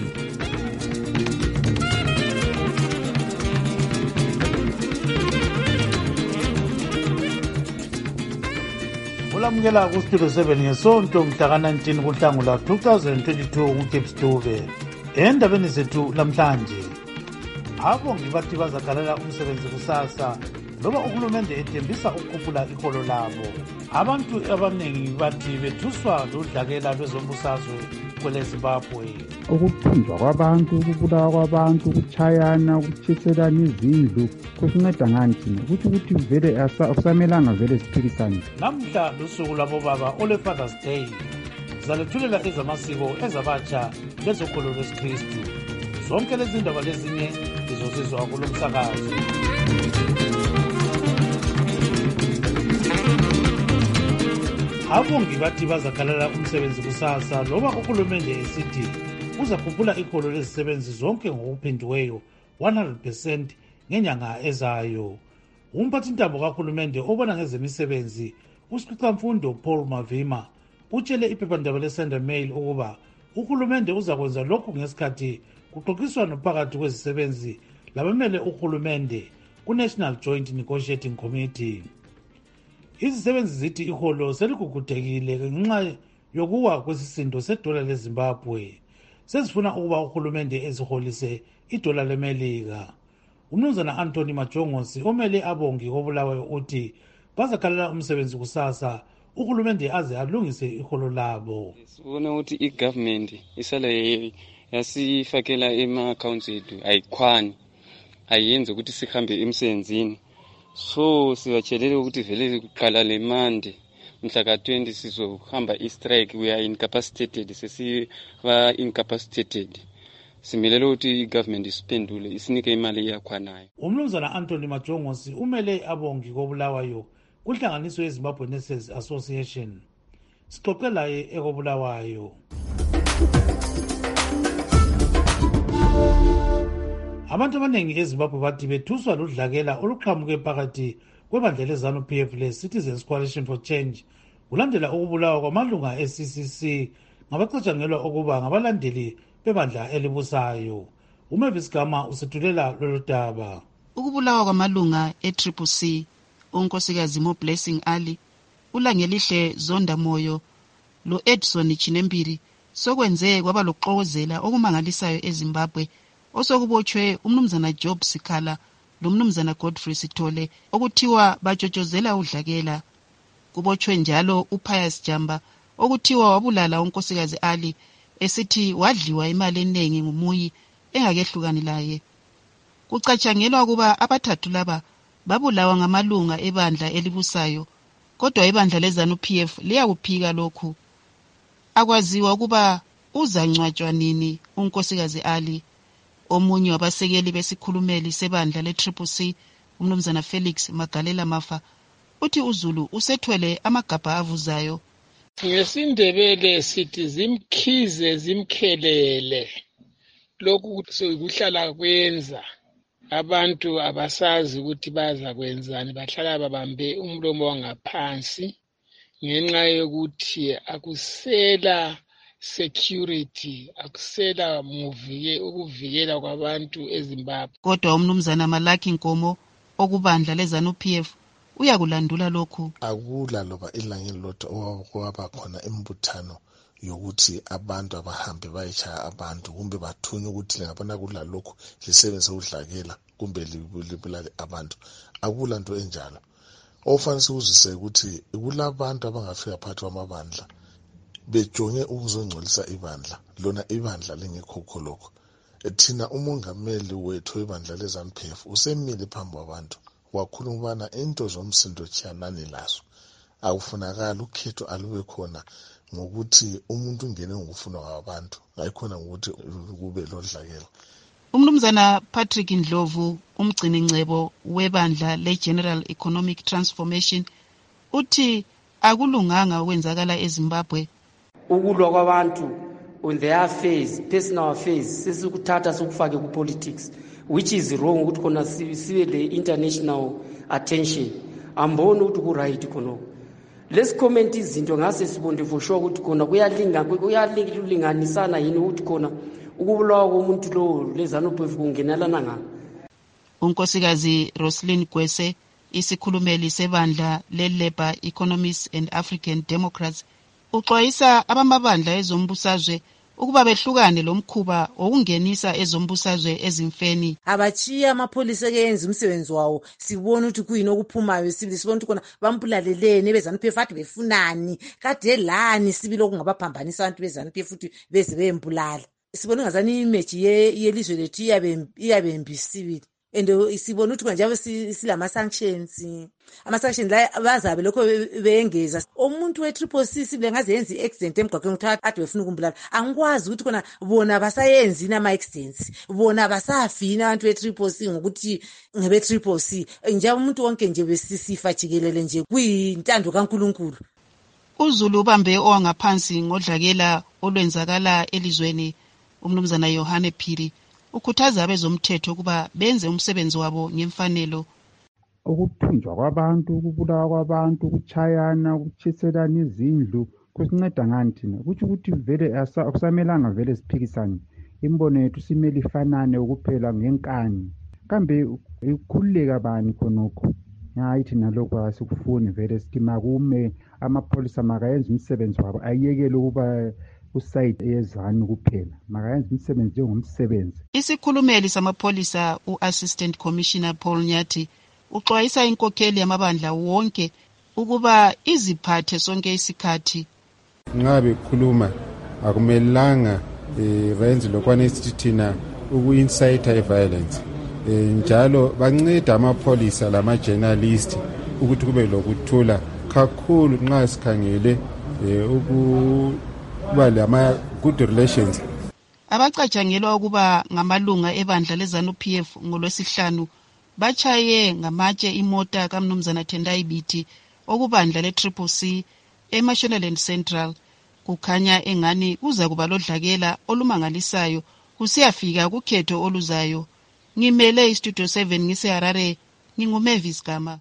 [SPEAKER 12] Ulamukela ku-Studio seven ngesonto mhla ka-nineteen kuNhlangula two thousand twenty-two nguGibbs Dube. Endabeni zethu lamhlanje, abongi bathi bazagalela umsebenzi kusasa loba uhulumende ethembisa ukukhuphula iholo labo. Abantu abaningi bathi bethuswa ludlakela lwezombusazwe kweleZimbabwe.
[SPEAKER 17] Ukuthunjwa kwabantu, ukubulawa kwabantu, ukuchayana, ukuthiselana izindlu kusinceda ngani thina ukuthi ukuthi vele akusamelanga vele siphilisane.
[SPEAKER 12] Namhla lusuku lwabobaba ole-Father's Day zalethulela ezamasiko ezabatsha lezokholo lwesikristu. Zonke lezi ndaba lezinye izozizwa kulo msakazo. Abongi bathi bazagalela umsebenzi kusasa loba uhulumende esithi uzakhuphula iholo lezisebenzi zonke ngokuphindiweyo one hundred percent ngenyanga ezayo. Umphathintambo kahulumende obona ngezemisebenzi uSikhicamfundo Paul Mavima utshele iphephandaba leSunday Mail ukuba uhulumende uzakwenza lokhu ngesikhathi kuxoxiswana phakathi kwezisebenzi labamele uhulumende ku-National Joint Negotiating Committee. Izisebenzi zithi iholo seligugudekile ngenxa yokuwa kwesisindo sedola leZimbabwe. Sezifuna ukuba uhulumende eziholise idola leMelika. Umnumzana Anthony Majongosi omele abongi kobulawayo uthi bazakhalela umsebenzi kusasa uhulumende aze alungise iholo labo.
[SPEAKER 18] Sibona ukuthi igovernment isale yasifakela ema-accounts ethu ayikhwani, ayenze ukuthi sihambe emsebenzini. So sibatshelele ukuthi vele kuqala le Monday mhla ka twenty sizohamba i-strike, we are incapacitated, sesiba incapacitated. Simelele ukuthi igovernment isiphendule isinike imali yakhwanayo.
[SPEAKER 12] Umnumzana Anthony Majongosi umele abongi kobulawayo kuhlanganiso yeZimbabwe Nurses Association. Sixoxe laye ekobulawayo. Abantu abaningi eZimbabwe bathi bethuswa ludlakela oluqhamuke phakathi kwebandla leZANU-P F le-Citizens Coalition for Change kulandela ukubulawa kwamalunga e-C C C ngabacatshangelwa ukuba ngabalandeli bebandla elibusayo. uMavis Gama usethulela lolu daba.
[SPEAKER 19] Ukubulawa kwamalunga e-Triple C unkosikazi Mo Blessing Ali, uLangelihle Zonda Moyo lo Edson Chinembiri sokwenze kwaba lokuxokozela okumangalisayo eZimbabwe osokubotshwe umnumzana Job Sikhala lo mnumzana Godfrey Sithole okuthiwa bajojozela udlakela. Kubotshwe njalo uPius Jamba okuthiwa wabulala unkosikazi Ali esithi wadliwa imali eningi ngumuyi engakehlukani laye. Kucatshangelwa kuba abathathu laba babulawa ngamalunga ebandla elibusayo, kodwa ibandla leZANU-P F liyakuphika lokhu. Akwaziwa ukuba uzangcwatshwa nini unkosikazi Ali. Omunye wabasekeli besikhulumeli sebandla le-Triple C umnumzana Felix Magalela Mafa uthi uZulu usethwele amagabha avuzayo.
[SPEAKER 20] NgesiNdebele sithi zimkhize zimkhelele. Lokhu sekuhlala kwenza abantu abasazi ukuthi baza kwenzani, bahlala babambe umlomo wangaphansi ngenxa yokuthi akusela security, akusela muvike ukuvikela kwabantu eZimbabwe.
[SPEAKER 19] Kodwa umnumzana Malaki Nkomo okubandla leZANU-P F uyakulandula lokhu.
[SPEAKER 21] Akula loba ilangeni lodwa okwaba khona imbuthano yokuthi abantu abahambe bayitshaya abantu kumbe bathunywe ukuthi lingabona kulalokhu lisebenzise udlakela kumbe libulale abantu. Akula nto enjalo. Ofanele ukuzise ukuthi kulabantu abangafika phakathi kwamabandla bejonge ukuzongcolisa ibandla, lona ibandla lingekho khonokho. Thina umongameli wethu ibandla leZANU-P F usemile phambi kwabantu wakhuluma ubana into zomsindo chiyanani lazo. Akufunakala ukhetho alube khona ngokuthi umuntu ungene ngokufuna kwabantu, hayikhona ngokuthi kube lodlakela.
[SPEAKER 19] Umnumzana Patrick Ndlovu, umgcini ngcebo webandla le-General Economic Transformation, uthi akulunganga ukwenzakala eZimbabwe.
[SPEAKER 22] Ukulwa kwabantu on their affairs, personal affairs, sesikuthatha sikufake ku-politics, which is wrong ukuthi khona sibe le-international attention. Amboni ukuthi ku-right khonoko. Let's comment izinto ngase sibonde for sure ukuthi khona kuyalinga kuyalinganisana yini ukuthi khona ukubulawa komuntu lo leZANU-P F kungenelana ngani.
[SPEAKER 19] Unkosikazi Roslyn Gwese, isikhulumeli sebandla le-Labour Economists and African Democrats, uxwayisa abamabandla ezombusazwe ukuba behlukane lomkhuba okungenisa ezombusazwe ezimfeni.
[SPEAKER 23] Abachiya amapholisa keyenza umsebenzi wawo, sibona ukuthi kuyini okuphumayo, sibili sibona ukuthi kona bampulalelene beZANU-P F athi befunani, kade lani sibili okungabaphambanisa abantu beZANU-P F futhi beze bembulala. Sibona ngazani image yelizwe lethu iyabe mbi sibili. And sibona ukuthi manje silama sanctions, ama sanctions la bazabe lokho beyengeza. Umuntu we-Triple C sibile ngaze yenza i-accident emgwaqweni ukuthi ade befuna ukumbulala. Angikwazi ukuthi kona bona basayenzi nama accidents, bona basafina abantu we-Triple C ngokuthi ngebe Triple C. Nje umuntu wonke nje besisifa jikelele nje kuyintando kaNkulunkulu.
[SPEAKER 19] uZulu ubambe owangaphansi ngodlakela olwenzakala elizweni. Umnumzana Yohane Phiri ukhuthaza abezomthetho ukuba benze umsebenzi wabo ngemfanelo.
[SPEAKER 17] Ukuthunjwa kwabantu, ukubulawa kwabantu, ukuchayana, ukuchiselana izindlu kusinceda ngani thina? Kuthi ukuthi vele akusamelanga vele siphikisane. Imbono yethu simele ifanane ukuphela ngenkani. Kambe ikhuleka bani khonokho? Hayi thina lokho asikufuni vele sithi makume amapholisa makayenza umsebenzi wabo, ayekele ukuba usayide yezanu kuphela, makayenza umsebenzi njengomsebenzi.
[SPEAKER 19] Isikhulumeli samapholisa u-Assistant Commissioner Paul Nyathi uxwayisa inkokheli yamabandla wonke ukuba iziphathe sonke isikhathi.
[SPEAKER 24] Nxa bekhuluma akumelanga benze lokwane esithi thina uku-incite violence. Njalo banceda amapholisa lama-journalist ukuthi kube lokuthula kakhulu nxa sikhangele ukuba lama-good relations.
[SPEAKER 19] Abacatshangelwa ukuba ngamalunga ebandla leZANU-P F ngolwesihlanu bachaye ngamatshe imota kaMnumzana Tendai Biti okubandla le-Triple C eMashonaland Central. Kukhanya engani kuza kuba lodlakela olumangalisayo kusiyafika kukhetho oluzayo. Ngimele iStudio seven ngiseHarare, nginguMavis Gama.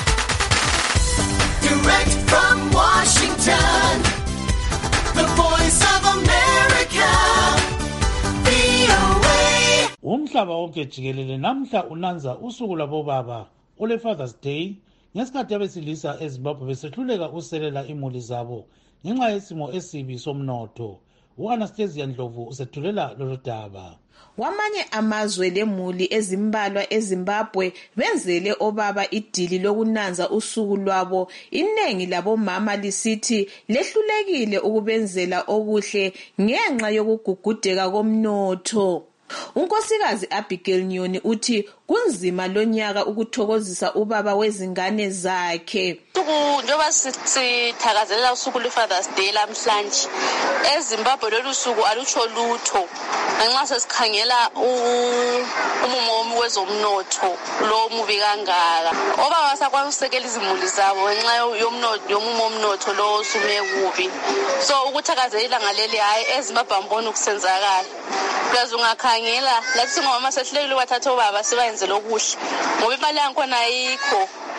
[SPEAKER 25] Direct from Washington, the voice of America, V O A.
[SPEAKER 4] Umhlaba wonke jikelele namhla unanza usuku labobaba ole Father's Day, ngesikhathi abesilisa eZimbabwe besehluleka uselela imuli zabo ngenxa yesimo esibi somnotho. U-Anastasia Ndlovu usethulela lolu daba.
[SPEAKER 26] Wamanye amazwe lemuli ezimbalwa eZimbabwe benzele obaba idili lokunanza usuku lwabo. Inengi labomama lisithi lehlulekile ukubenzela okuhle ngenxa yokugugudeka komnotho. Unkosikazi Abigail Nyoni uthi kunzima lonyaka ukuthokozisa ubaba wezingane zakhe.
[SPEAKER 27] Njoba sithakazelela usuku lweFathers Day lamhlanje, eZimbabwe lolu suku alutsho lutho ngenxa sesikhangela umumo wezomnotho lo mubi kangaka. Obaba basakwanisa ukusekela izimuli zabo ngenxa yomnotho yomumo womnotho lo osume kubi. So ukuthakazelela ngaleli hayi eZimbabwe ambona ukusenzakala. Plus ungakhangela lathi ngomama sehlelekile bathatha obaba sibayenze lokuhle ngoba imali yakhona ayikho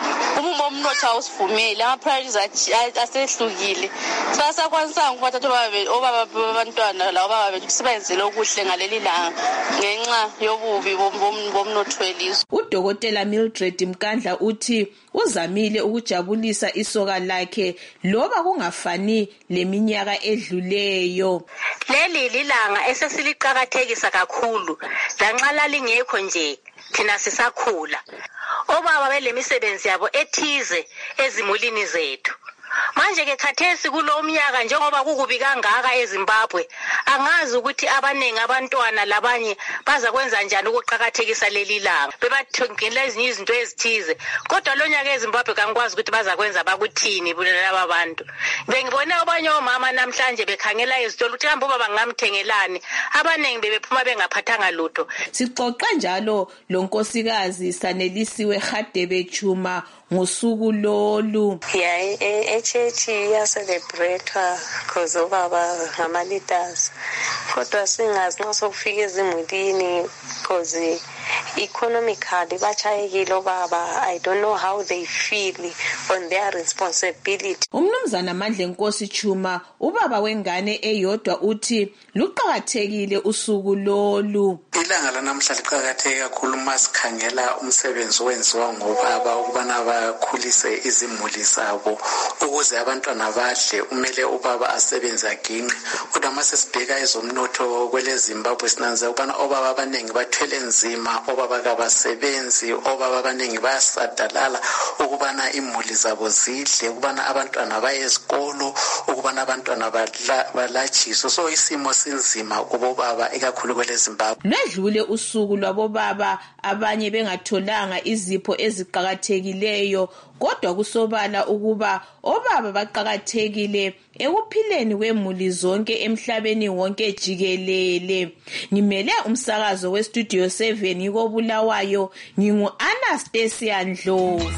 [SPEAKER 27] umumo omnotho awusivumeli, ama-priorities asehlukile. Sasakwanisanga ukubathatha obaba babantwana la obaba bethu sibenzele okuhle ngaleli langa ngenxa yobubi bomnotho welizwe.
[SPEAKER 26] Udokotela Mildred Mkandla uthi uzamile ukujabulisa isoka lakhe loba kungafani leminyaka edluleyo.
[SPEAKER 1] Leli lilanga esesiliqhakathekisa kakhulu lanxa lalingekho nje thina sisakhula. Obaba belemisebenzi yabo ethize ezimulini zethu. Manje ke khathesi kulo umnyaka njengoba kukubi kangaka eZimbabwe, angazi ukuthi abanengi abantwana labanye baza kwenza njani ukuqhakathekisa leli langa. Bebathongela ezinye izinto ezithize. Kodwa lo nyaka eZimbabwe kangikwazi ukuthi baza kwenza bakuthini laba bantu. Bengibone abanye omama namhlanje bekhangela izitolo ukuthi kambe baba ngamthengelani. Abanengi bebephuma bengaphathanga lutho.
[SPEAKER 26] Sixoxa njalo lo nkosikazi Sanelisiwe Hadebe Chuma ngosuku lolu.
[SPEAKER 1] Yeah, e-church iyacelebrate because obaba ngama-leaders. Kodwa singazi nxa sokufika ezimulini because economically bachayekile obaba. I don't know how they feel on their responsibility.
[SPEAKER 26] Umnumzana Mandle Nkosi Chuma, ubaba wengane eyodwa uthi luqhakathekile usuku lolu.
[SPEAKER 3] Ilanga lanamhla liqhakatheke kakhulu masikhangela umsebenzi owenziwa ngobaba ukubana bakhulise izimuli zabo ukuze abantwana badle. Umele ubaba asebenze aginqe. Kodwa mase sibheka ezomnotho kwele Zimbabwe sinanza ukubana obaba abaningi bathwele nzima, obaba kabasebenzi, obaba abaningi bayasadalala ukubana imuli zabo zidle, ukubana abantwana baye ezikolo, ukubana abantwana balatshiswe. So isimo sinzima kubo baba ikakhulu kwele Zimbabwe.
[SPEAKER 26] Ledlule usuku lwabobaba abanye bengatholanga izipho eziqhakathekileyo, kodwa kusobala ukuba obaba baqhakathekile ekuphileni kwemuli zonke emhlabeni wonke jikelele. Ngimele umsakazo westudio seven ikobulawayo, ngingu Anastasia Ndlovu.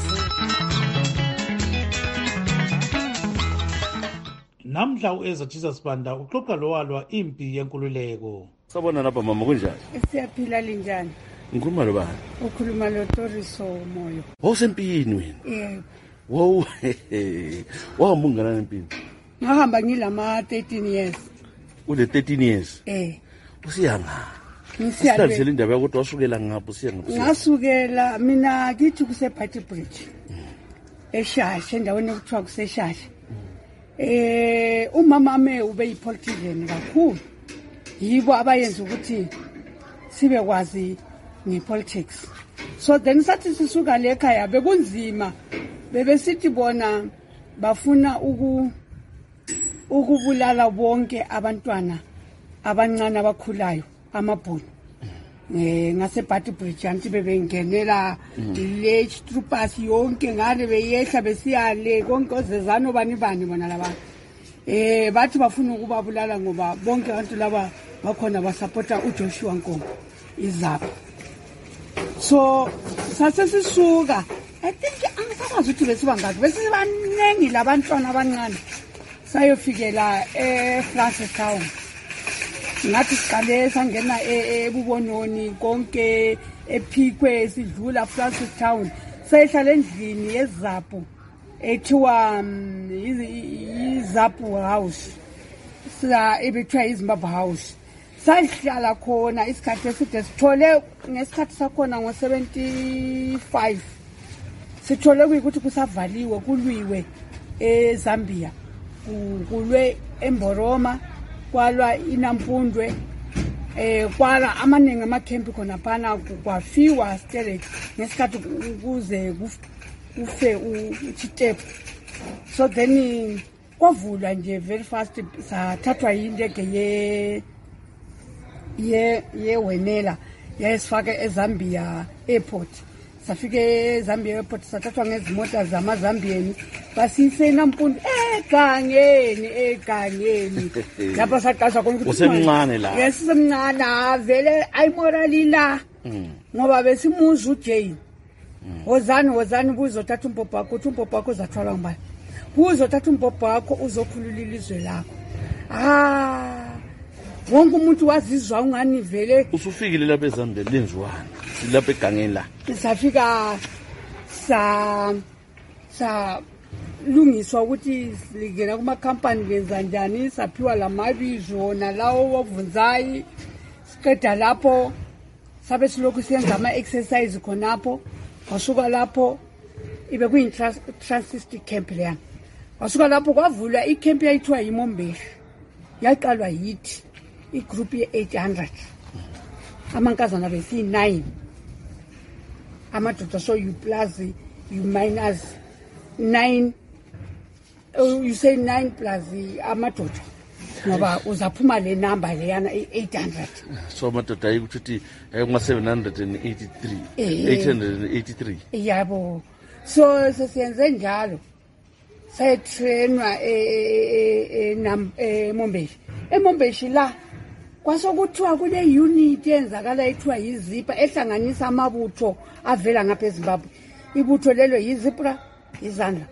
[SPEAKER 4] Namhla uEza Jesus Banda uxoxa lowalwa impi yenkululeko.
[SPEAKER 6] Sabona lapha mama kunjani?
[SPEAKER 7] Siyaphila linjani?
[SPEAKER 6] Ngikhuluma lobani?
[SPEAKER 7] Ukhuluma loToriso Moyo.
[SPEAKER 6] Wawusempini wena?
[SPEAKER 7] Yebo.
[SPEAKER 6] Wow. Wahamba unganani empini?
[SPEAKER 7] Ngahamba ngilama thirteen years.
[SPEAKER 6] Ule thirteen years?
[SPEAKER 7] Eh.
[SPEAKER 6] Usiyanga.
[SPEAKER 7] Ngisiyale.
[SPEAKER 6] Sihlalisele indaba yakho wasukela ngapho siyanga.
[SPEAKER 7] Ngasukela mina kithi kuse Party Bridge. Eshashe endaweni okuthiwa kuseshashe. Eh umama ame ube yipolitician kakhulu. Yibo abayenza ukuthi sibe kwazi ngepolitics. So then sathi sisuka le ekhaya bekunzima. Bebesithi bona bafuna uku ukubulala bonke abantwana abancane abakhulayo amabhunu. Eh ngase Party Bridge anti bebengenela le troopers yonke ngale beyehla besiyale konke ozezana bani bani bona laba. Eh bathi bafuna ukubabulala ngoba bonke abantu laba bakhona basupporta uJoshua Nkomo izapho. So sase sisuka I think angisakwazi ukuthi besibangaki besibanengi labantwana abancane sayofikela eFrancestown. Ngathi siqale sangena ebubononi konke ephikwe sidlula Francestown sayihlala endlini yezapho ethiwa iZappo House sila ebithiwa iZimbabwe House. Sayihlala khona isikhathi eside sithole ngesikhathi sakhona ngo seventy-five sithole ukuthi kusavaliwe kulwiwe eZambia kulwe eMboroma kwalwa iNampundwe eh kwala amaningi amakhempi khona phana kwafiwa stele ngesikhathi kuze kufe uChitepu. So then kwavulwa nje very fast sathathwa indege ye ye yewenela yayisifaka eZambia airport. Safike eZambia airport sathathwa ngezimota zamazambieni basise eNampundu egangeni egangeni lapho saqasha konke ukuthi
[SPEAKER 6] usemncane la.
[SPEAKER 7] Yes semncane vele ayimoralila ngoba besimuza uJane wozani wozani kuzothatha umpopho wakho uthi umpopho wakho uzathwala ngubani kuzothatha umpopho wakho uzokhulula ilizwe lakho. Ah wonke umuntu wazizwa ungani vele
[SPEAKER 6] usufikile lapha eZambia lenziwani silapha egangeni la
[SPEAKER 7] safika sa salungiswa ukuthi lingena kumakhampani lenza njani, saphiwa lamabizo nalawo wovunzayi. Siqeda lapho sabe silokhu siyenza ama-exercise khonapho. Wasuka lapho ibe kuyi-transistic camp leyana. Wasuka lapho kwavulwa icamp yayithiwa yiMombeshi, yaqalwa yithi igroup ye-eight hundred. Amankazana besiyi-nine, amadoda so you plus you minus nine, oh, you say nine plus amadoda ngoba uzaphuma le number leyana eight hundred.
[SPEAKER 6] So amadoda ayikuthi ayekuma-seven hundred eighty-three eight hundred eighty-three.
[SPEAKER 7] Yabo, so sesiyenze njalo sayetrenwa eMombeshi. eMombeshi la kwasokuthiwa kule unit enzakala ethiwa yiZipra ehlanganisa amabutho avela ngapha eZimbabwe. Ibutho lelo yiZipra izandla.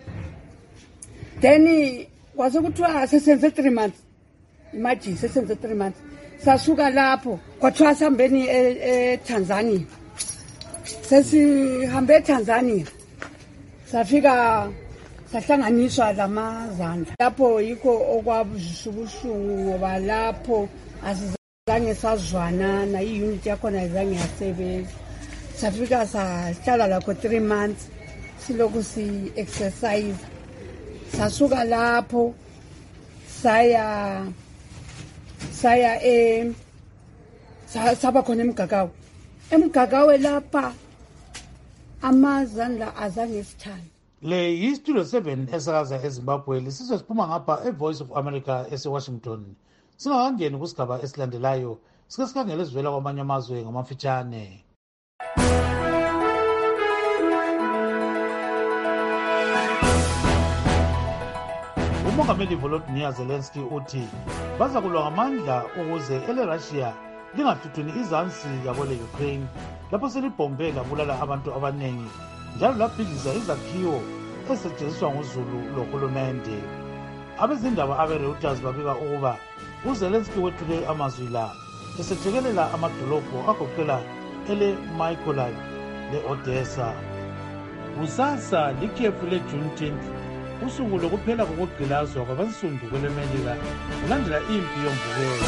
[SPEAKER 7] Then kwasokuthiwa sesenze three months. Imagine sesenze three months. Sasuka lapho kwathiwa sihambeni eTanzania. Sesihambe eTanzania. Safika sahlanganiswa lamazandla. Lapho yikho okwabushubushungu ngoba lapho asizange sazwana na i-unit yakhona ayizange yasebenza. Safika sahlala lakho three months silokhu si-exercise. Sasuka lapho saya saya e saba khona eMgagawe. eMgagawe lapha amazandla azange sithanda.
[SPEAKER 4] Le yi-Studio seven esakaza eZimbabwe lisizwe siphuma ngapha eVoice of America eseWashington. Singakangeni kusigaba esilandelayo sike sikhangele ezivela kwamanye amazwe ngamafitshane. uMongameli Volodymyr Zelensky uthi baza kulwa ngamandla ukuze eleRussia lingathuthuni izansi yakwele Ukraine lapho selibhombe labulala abantu abanengi njalo labhidliza izakhiwo ezisetshenziswa nguzulu lohulumende. Abezindaba abe-Reuters babika ukuba uZelensky wethule amazwi la esethekelela amadolobho agoqela ele-Mykolaiv le-Odessa. Kusasa likhefu le-Juneteenth, usuku lokuphela kokugqilazwa kwabansundu kweleMelika kulandela impi yomvukelo.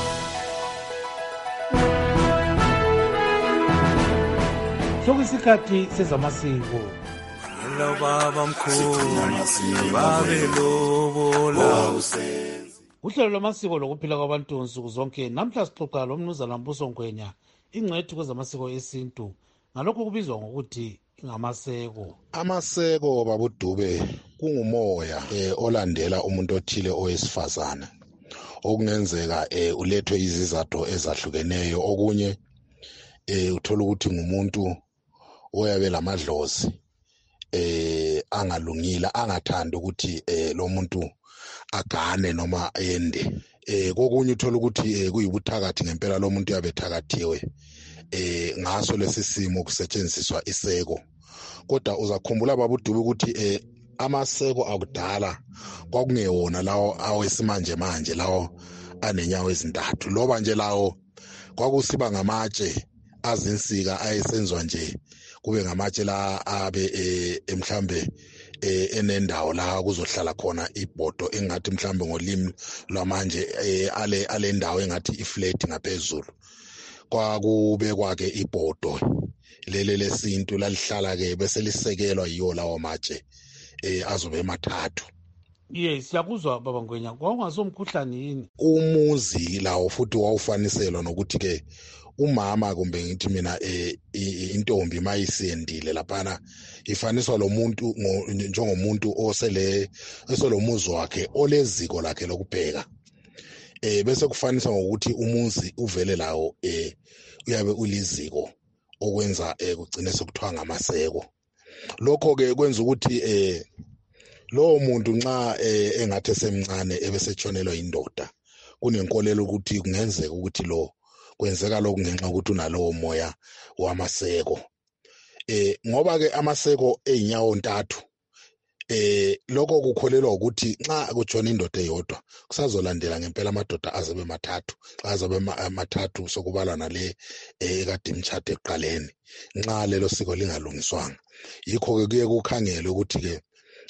[SPEAKER 4] Sokuyisikhathi sezamasiko.
[SPEAKER 8] Hello baba mkhulu babe lobola.
[SPEAKER 4] Uhlelo lwamasiko lokuphila kwabantu nsuku zonke namhla sixoxa lomnumzana Mbuso Ngwenya, ingcethu kwezamasiko esintu, ngalokho kubizwa ngokuthi ngamaseko.
[SPEAKER 21] Amaseko babudube kungumoya eh, olandela umuntu othile owesifazana. Okungenzeka eh, ulethwe izizathu ezahlukeneyo. Okunye eh, uthola ukuthi ngumuntu oyabe lamadlozi eh angalungile, angathanda ukuthi eh lo muntu agane noma ende. Eh kokunye uthola ukuthi eh, kuyibuthakathi ngempela lo muntu yabethakathiwe eh ngaso lesisimo kusetshenziswa iseko. Kodwa uzakhumbula babudube ukuthi eh amaseko akudala kwakungewona lawo awesimanje manje lawo anenyawo ezintathu, loba nje lawo kwakusiba ngamatshe azinsika ayesenzwa nje kube ngamatshe la abe emhlambe enendawo la kuzohlala khona ibhodo engathi mhlambe ngolimi lwamanje ale ale ndawo engathi iflat ngaphezulu. Kwakube kwake ibhodo lele lesintu lalihlala ke bese lisekelwa yiyo lawo matshe eh azobe emathathu.
[SPEAKER 4] Yes, siyakuzwa baba Ngwenya, kwakungasomkhuhlane yini?
[SPEAKER 21] Umuzi lawo futhi wawufaniselwa nokuthi ke umama kumbe ngithi mina eh intombi mayisendile laphana ifaniswa lo muntu njengomuntu osele esolomuzi wakhe oleziko lakhe lokubheka. Eh bese kufanisa ngokuthi umuzi uvele lawo eh uyabe uliziko okwenza eh kugcine sekuthiwa ngamaseko. Lokho ke kwenza ukuthi eh lo muntu nxa eh engathi semncane ebesetshonelwa indoda kunenkolelo ukuthi kungenzeka ukuthi lo kwenzeka lokhu ngenxa ukuthi unalowo moya wamaseko. Eh ngoba ke amaseko einyawo ntathu eh lokho kukholelwa ukuthi nxa kutshona indoda eyodwa kusazolandela ngempela amadoda azabe mathathu, xa azabe mathathu sokubala nale ekade imtshado eqaleni nxa lelo siko lingalungiswanga. Yikho ke kuye kukhangelwe ukuthi ke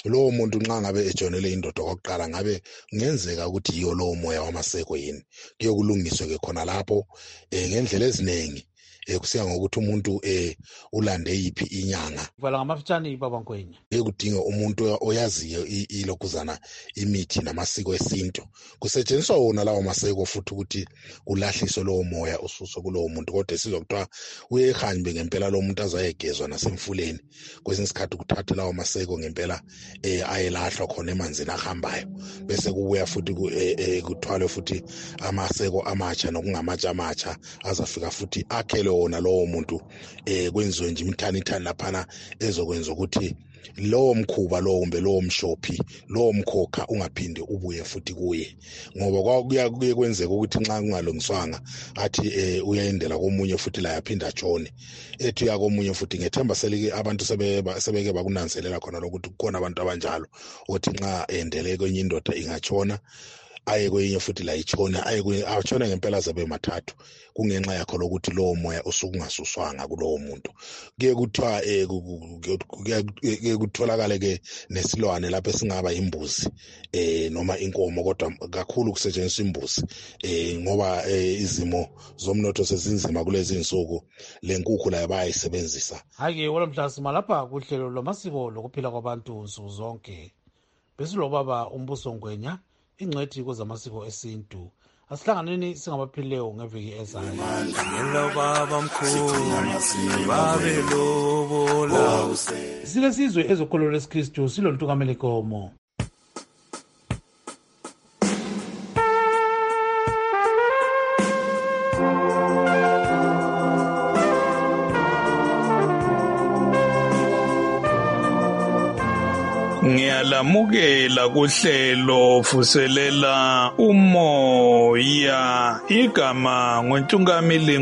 [SPEAKER 21] lowo muntu nxa ngabe ejonele indoda kokuqala ngabe kungenzeka ukuthi yiyo lowo moya wamaseko yini kuyokulungiswe ke khona lapho eh, ngendlela eziningi eh, kusiya ngokuthi umuntu eh, ulande yiphi inyanga
[SPEAKER 4] vala ngamafitshane baba Ngwenya
[SPEAKER 21] ekudinga umuntu oyaziyo ilokuzana imithi namasiko esintu kusetshenziswa wona lawo maseko futhi ukuthi kulahliswe lowo moya osuswe kulowo muntu kodwa sizokuthiwa uyehambe ngempela lo muntu azayegezwa nasemfuleni kwesinye isikhathi kuthathe lawo maseko ngempela eh, ayelahlwa khona emanzini ahambayo bese kubuya futhi eh, eh, kuthwalwe futhi amaseko amatsha nokungamatsha amatsha azafika futhi akhele wona lowo muntu eh, kwenziwe nje imithanithani laphana ezokwenza ukuthi lowo mkhuba lowo kumbe lowo mshophi lowo mkhokha ungaphinde ubuye futhi kuye ngoba kuya kuye kwenzeka ukuthi nxa kungalungiswanga athi eh, uyayendela komunye futhi la yaphinda atshone ethi yakomunye futhi ngethemba selike abantu sebeke sebeke bakunanzelela khona lokuthi kukhona abantu abanjalo ukuthi nxa endele kwenye indoda ingatshona aye kwenye futhi la itshona aye atshona ngempela zabe mathathu kungenxa yakho lokuthi lowo moya usukungasuswanga kulowo muntu kuye kuthiwa eh, kuye kutholakale ke nesilwane lapho esingaba imbuzi eh, noma inkomo kodwa kakhulu kusetshenziswa imbuzi eh, ngoba eh, izimo zomnotho sezinzima kulezi insuku lenkukhu la bayayisebenzisa.
[SPEAKER 4] Hake wolomhlasima lapha kuhlelo lwamasiko lokuphila kwabantu nsuku zonke besilobaba uMbuso Ngwenya ingcwethi kuzamasiko esintu asihlanganeni singabaphilileyo ngeviki ezayo
[SPEAKER 8] baba mkhulu babelobola
[SPEAKER 4] silesizwe ezokholwa lesikristu silontukamele komo
[SPEAKER 5] Ngiyalamukela kuhlelo vuselela umoya igama ngoNtungamili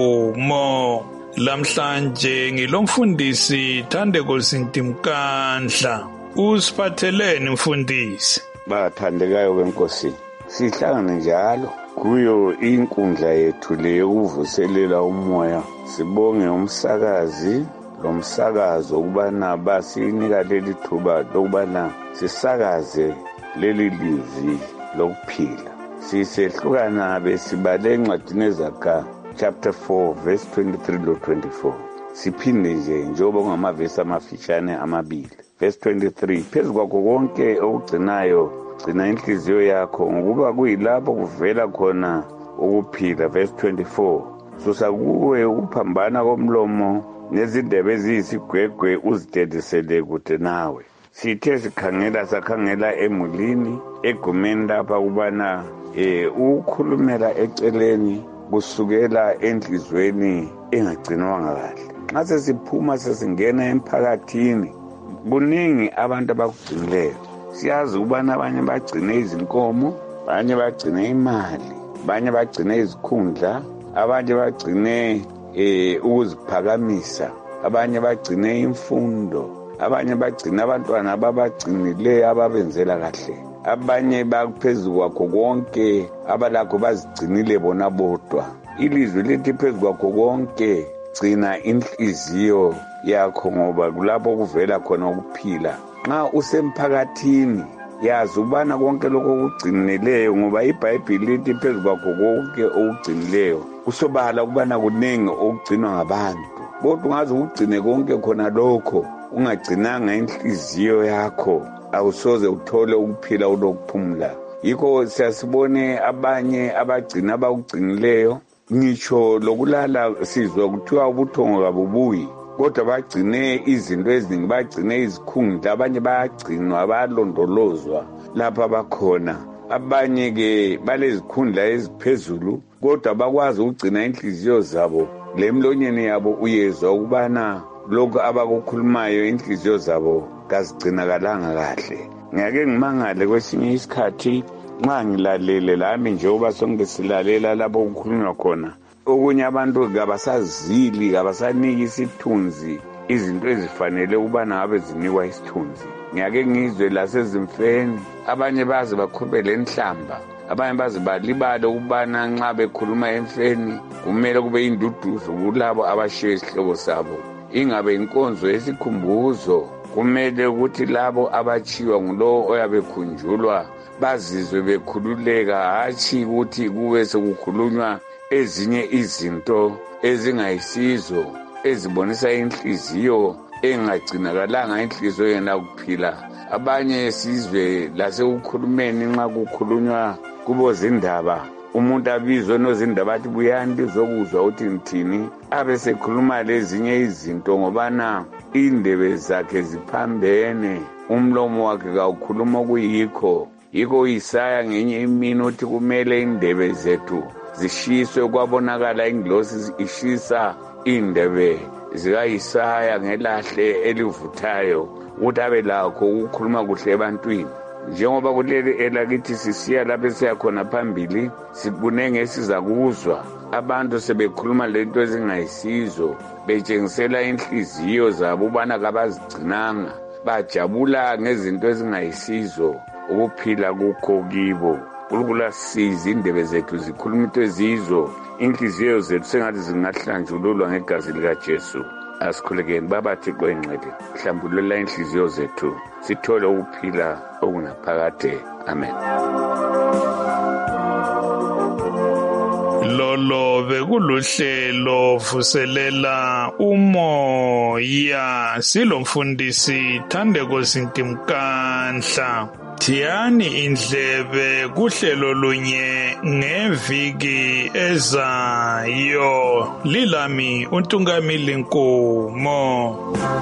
[SPEAKER 5] Nkomo lamhlanje ngilomfundisi Thandeko Sintimkandla usiphatheleni mfundisi
[SPEAKER 9] bathandekayo benkosi sihlangane njalo kuyo inkundla yethu leyokuvuselela umoya sibonge umsakazi lo msakazo ukubana basinika leli thuba lokubana sisakaze leli lizwi lokuphila sisehlukana besibale encwadini eZakha chapter four verse twenty-three lo twenty-four siphinde nje njengoba kungamavesi amafishane amabili verse twenty-three phezu kwakho konke okugcinayo gcina inhliziyo yakho ngokuba kuyilapho kuvela khona ukuphila verse twenty-four susa kuwe ukuphambana komlomo nezindebe eziyisigwegwe uzidedisele kude nawe sithe sikhangela sakhangela emulini egumeni lapha kubana eh ukukhulumela eceleni kusukela enhlizweni engagcinwanga kahle nxa sesiphuma sesingena emphakathini kuningi abantu abakugcinileyo siyazi ukubana abanye bagcine izinkomo abanye bagcine imali abanye bagcine izikhundla abanye bagcine eh ukuziphakamisa abanye bagcine imfundo abanye bagcina abantwana ababagcinile ababenzela kahle abanye baphezulu kwakho konke abalakho bazigcinile bona bodwa ilizwi lithi phezulu kwakho konke gcina inhliziyo yakho ngoba kulapho kuvela khona ukuphila nxa usemphakathini yazi ubana konke lokho okugcinileyo ngoba iBhayibheli lithi phezulu kwakho konke okugcinileyo kusobala ukubana kunengi okugcinwa ngabantu kodwa ungaze ugcine konke khona lokho ungagcinanga inhliziyo yakho awusoze uthole ukuphila ulokuphumula yikho siyasibone abanye abagcina abakugcinileyo ngitsho lokulala sizwe kuthiwa ubuthongo kabubuyi kodwa bagcine izinto eziningi bagcine izikhundla abanye bayagcinwa bayalondolozwa lapha bakhona abanye ke balezikhundla eziphezulu kodwa bakwazi ukugcina inhliziyo zabo lemlonyeni yabo uyezwa ukubana lokho abakukhulumayo inhliziyo zabo kazigcinakalanga kahle ngeke ngimangale kwesinye isikhathi nxa ngilalele lami njengoba sonke silalela lapho kukhulunywa khona okunye abantu kabasazili kabasaniki isithunzi izinto ezifanele ukubana ngabe zinikwa isithunzi ngiyake ngizwe lasezimfeni abanye bazi bakhubele enhlamba abanye bazi balibale ukubana nxa bekhuluma emfeni kumele kube induduzo kulabo abashiye isihlobo sabo ingabe inkonzo yesikhumbuzo kumele ukuthi labo abachiwa ngulo oyabekhunjulwa bazizwe bekhululeka, hatshi ukuthi kube sekukhulunywa ezinye izinto ezingayisizo ezibonisa inhliziyo engagcinakalanga inhliziyo yena kuphila. Abanye sizwe lasekukhulumeni nxa kukhulunywa kubo zindaba, umuntu abizwe nozindaba athi buyani lizokuzwa ukuthi ngithini, abe sekhuluma lezinye izinto ngobana indebe zakhe ziphambene, umlomo wakhe kawukhuluma okuyikho. Yikho Isaya ngenye imini uthi kumele indebe zethu zishiswe, kwabonakala ingilosi ishisa indebe zika-Isaya ngelahle elivuthayo ukuthi abe lakho ukukhuluma kuhle ebantwini. Njengoba kuleli elakithi sisiya lapho siyakhona phambili, sikunenge esiza kuzwa abantu sebekhuluma lento ezingayisizo, betshengisela inhliziyo zabo ubana kabazigcinanga, bajabula ngezinto ezingayisizo, ukuphila kukho kibo. uNkulunkulu asize indebe zethu zikhuluma into ezizo, inhliziyo zethu sengathi zingahlanjululwa ngegazi likaJesu. Asikhulekeni Baba Thixo engcwele, hlambululela inhliziyo zethu sithole ukuphila okunaphakade. Amen.
[SPEAKER 5] Lolo bekuluhlelo vuselela umoya, silomfundisi Thandeko Sintimkanhla. Thiyani indlebe kuhlelo lunye ngeviki ezayo. Lilami uNtungamili Nkomo.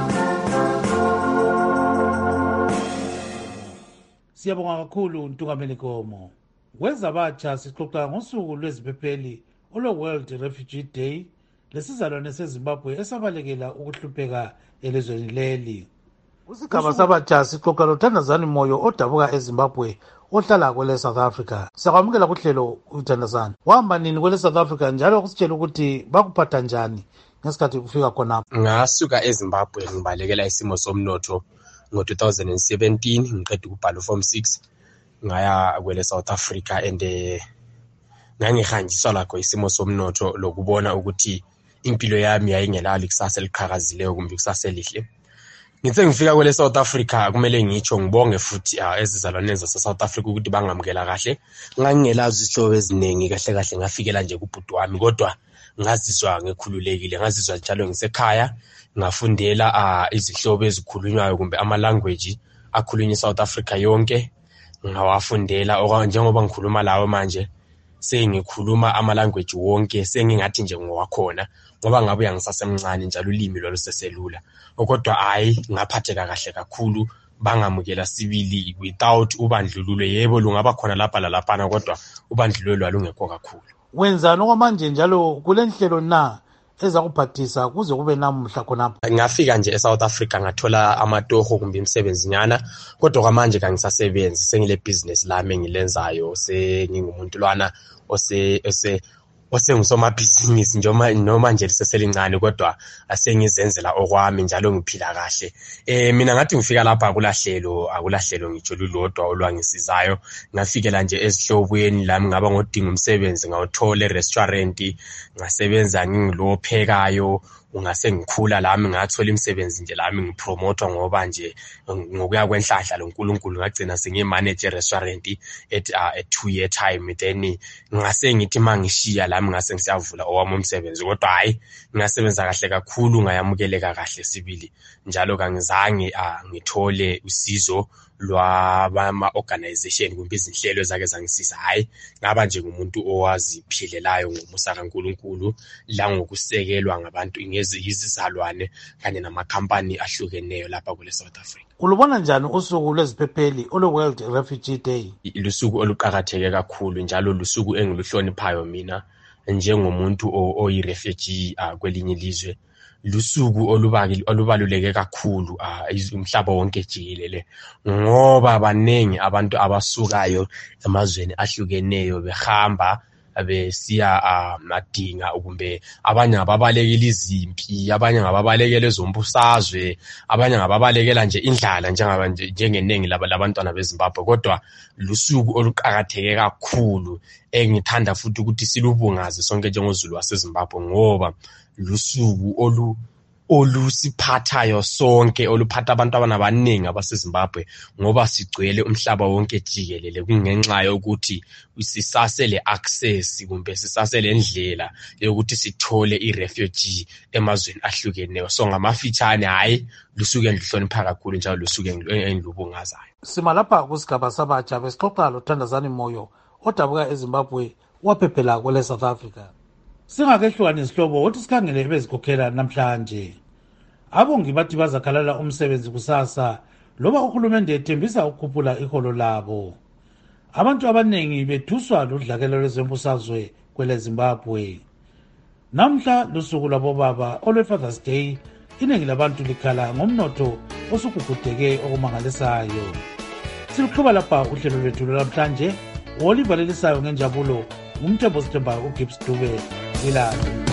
[SPEAKER 4] Siyabonga kakhulu uNtungamili Nkomo. Kwezabatsha sixoxa ngosuku lweziphepheli olwe-World Refugee Day lesizalwane seZimbabwe esabalekela ukuhlupheka elizweni leli. Kusigaba sabatsha sixoxa loThandazani Moyo odabuka eZimbabwe ohlala kwele South Africa. Siyakwamukela kuhlelo uThandazani. Wahamba nini kwele South Africa njalo kusitshela ukuthi bakuphatha njani ngesikhathi kufika khonapho?
[SPEAKER 2] Ngasuka eZimbabwe ngibalekela isimo somnotho ngo two thousand seventeen, ngiqeda ukubhala form six ngaya kwele South Africa and ngangihanjiswa lakho isimo somnotho lokubona ukuthi impilo yami yayingelalo ikusasa eliqhakazileyo kumbe ikusasa elihle. Ngithe ngifika kwele South Africa kumele ngitsho ngibonge futhi ezizalwane zase South Africa ukuthi bangamukela kahle. Ngangingelazi isihlobo eziningi kahle kahle ngafikela nje kubhuti wami, kodwa ngazizwa ngekhululekile, ngazizwa njalo ngisekhaya, ngafundela izihlobo ezikhulunywayo kumbe ama language akhulunywa eSouth Africa yonke. Ngawafundela njengoba ngikhuluma lawo manje sengikhuluma ama language wonke, sengingathi nje ngowakhona ngoba ngabuya ngisasemncane njalo ulimi lolu seselula. Kodwa hayi ngaphatheka kahle kakhulu, bangamukela sibili without ubandlululo. Yebo lungaba khona lapha lalaphana kodwa ubandlululo alungekho kakhulu.
[SPEAKER 4] Wenzani okwamanje njalo kule nhlelo na ezakuphathisa kuze kube namuhla khonapho?
[SPEAKER 2] Ngafika nje eSouth Africa ngathola amatoho kumbe imisebenzi nyana, kodwa kwamanje kangisasebenzi, sengile business lami engilenzayo, sengingumuntu lwana ose ose osengusomabhizinisi njoma noma nje liseselincane kodwa asengizenzela okwami njalo ngiphila kahle. Eh mina ngathi ngifika lapha akulahlelo akulahlelo ngitsho lulodwa olwangisizayo. Ngafikela nje ezihlobweni lami ngaba ngodinga umsebenzi, ngawuthola e-restaurant, ngasebenza ngingilophekayo, ungase ngikhula lami ngathola imisebenzi nje lami ngipromote ngoba nje ngokuya kwenhlahla loNkulunkulu ngagcina sengimanager restaurant at a two year time. Then ngase ngithi mangishiya lami ngase ngisiyavula owami umsebenzi, kodwa hayi ngasebenza kahle kakhulu, ngayamukeleka kahle sibili njalo kangizange ngithole usizo lwama organization kumbe izinhlelo zake zangisiza. Hayi ngaba nje ngumuntu owaziphilelayo ngomusa kaNkulunkulu la ngokusekelwa ngabantu ngezizalwane kanye namakhampani ahlukeneyo lapha kule South Africa.
[SPEAKER 4] Ulubona njani usuku lweziphepheli olwe-World Refugee Day?
[SPEAKER 2] Lusuku oluqakatheke kakhulu njalo lusuku engiluhloniphayo mina njengomuntu oyi-refugee kwelinye ilizwe. Lusuku olubaluleke kakhulu umhlaba wonke jikelele ngoba banengi abantu abasukayo emazweni ahlukeneyo behamba besiya madinga kumbe abanye ababalekela izimpi, abanye ngababalekela ezombusazwe, abanye ngababalekela nje indlala njengabanje njengenengi labantwana beZimbabwe. Kodwa lusuku oluqakatheke kakhulu engithanda futhi ukuthi silubungaze sonke njengozulu waseZimbabwe ngoba lusuku olu olusiphathayo sonke oluphatha abantu abanabaningi abaseZimbabwe ngoba sigcwele umhlaba wonke jikelele kungenxa yokuthi sisasele access kumbe sisasele indlela yokuthi sithole i-refugee emazweni ahlukeneyo. So ngamafitshane hayi lusuke ndihlonipha kakhulu njalo lusuke engilubungazayo.
[SPEAKER 4] Sima lapha kusigaba sabatsha besixoxa loThandazani Moyo odabuka eZimbabwe waphephela kwele South Africa. Singakehlukani isihlobo uthi sikhangele bezikhokhela namhlanje. Abongi bathi bazakhalala umsebenzi kusasa loba uhulumende ethembisa ukukhuphula iholo labo. Abantu abaningi bethuswa ludlakelo lwezembusazwe kwele Zimbabwe. Namhla lusuku labobaba olwe-Father's Day, iningi labantu likhala ngomnotho osugugudeke okumangalisayo. Siluqhuba lapha uhlelo lwethu lwamhlanje olivalelisayo ngenjabulo ngumthembo sithemba uGibbs Dube ilalo.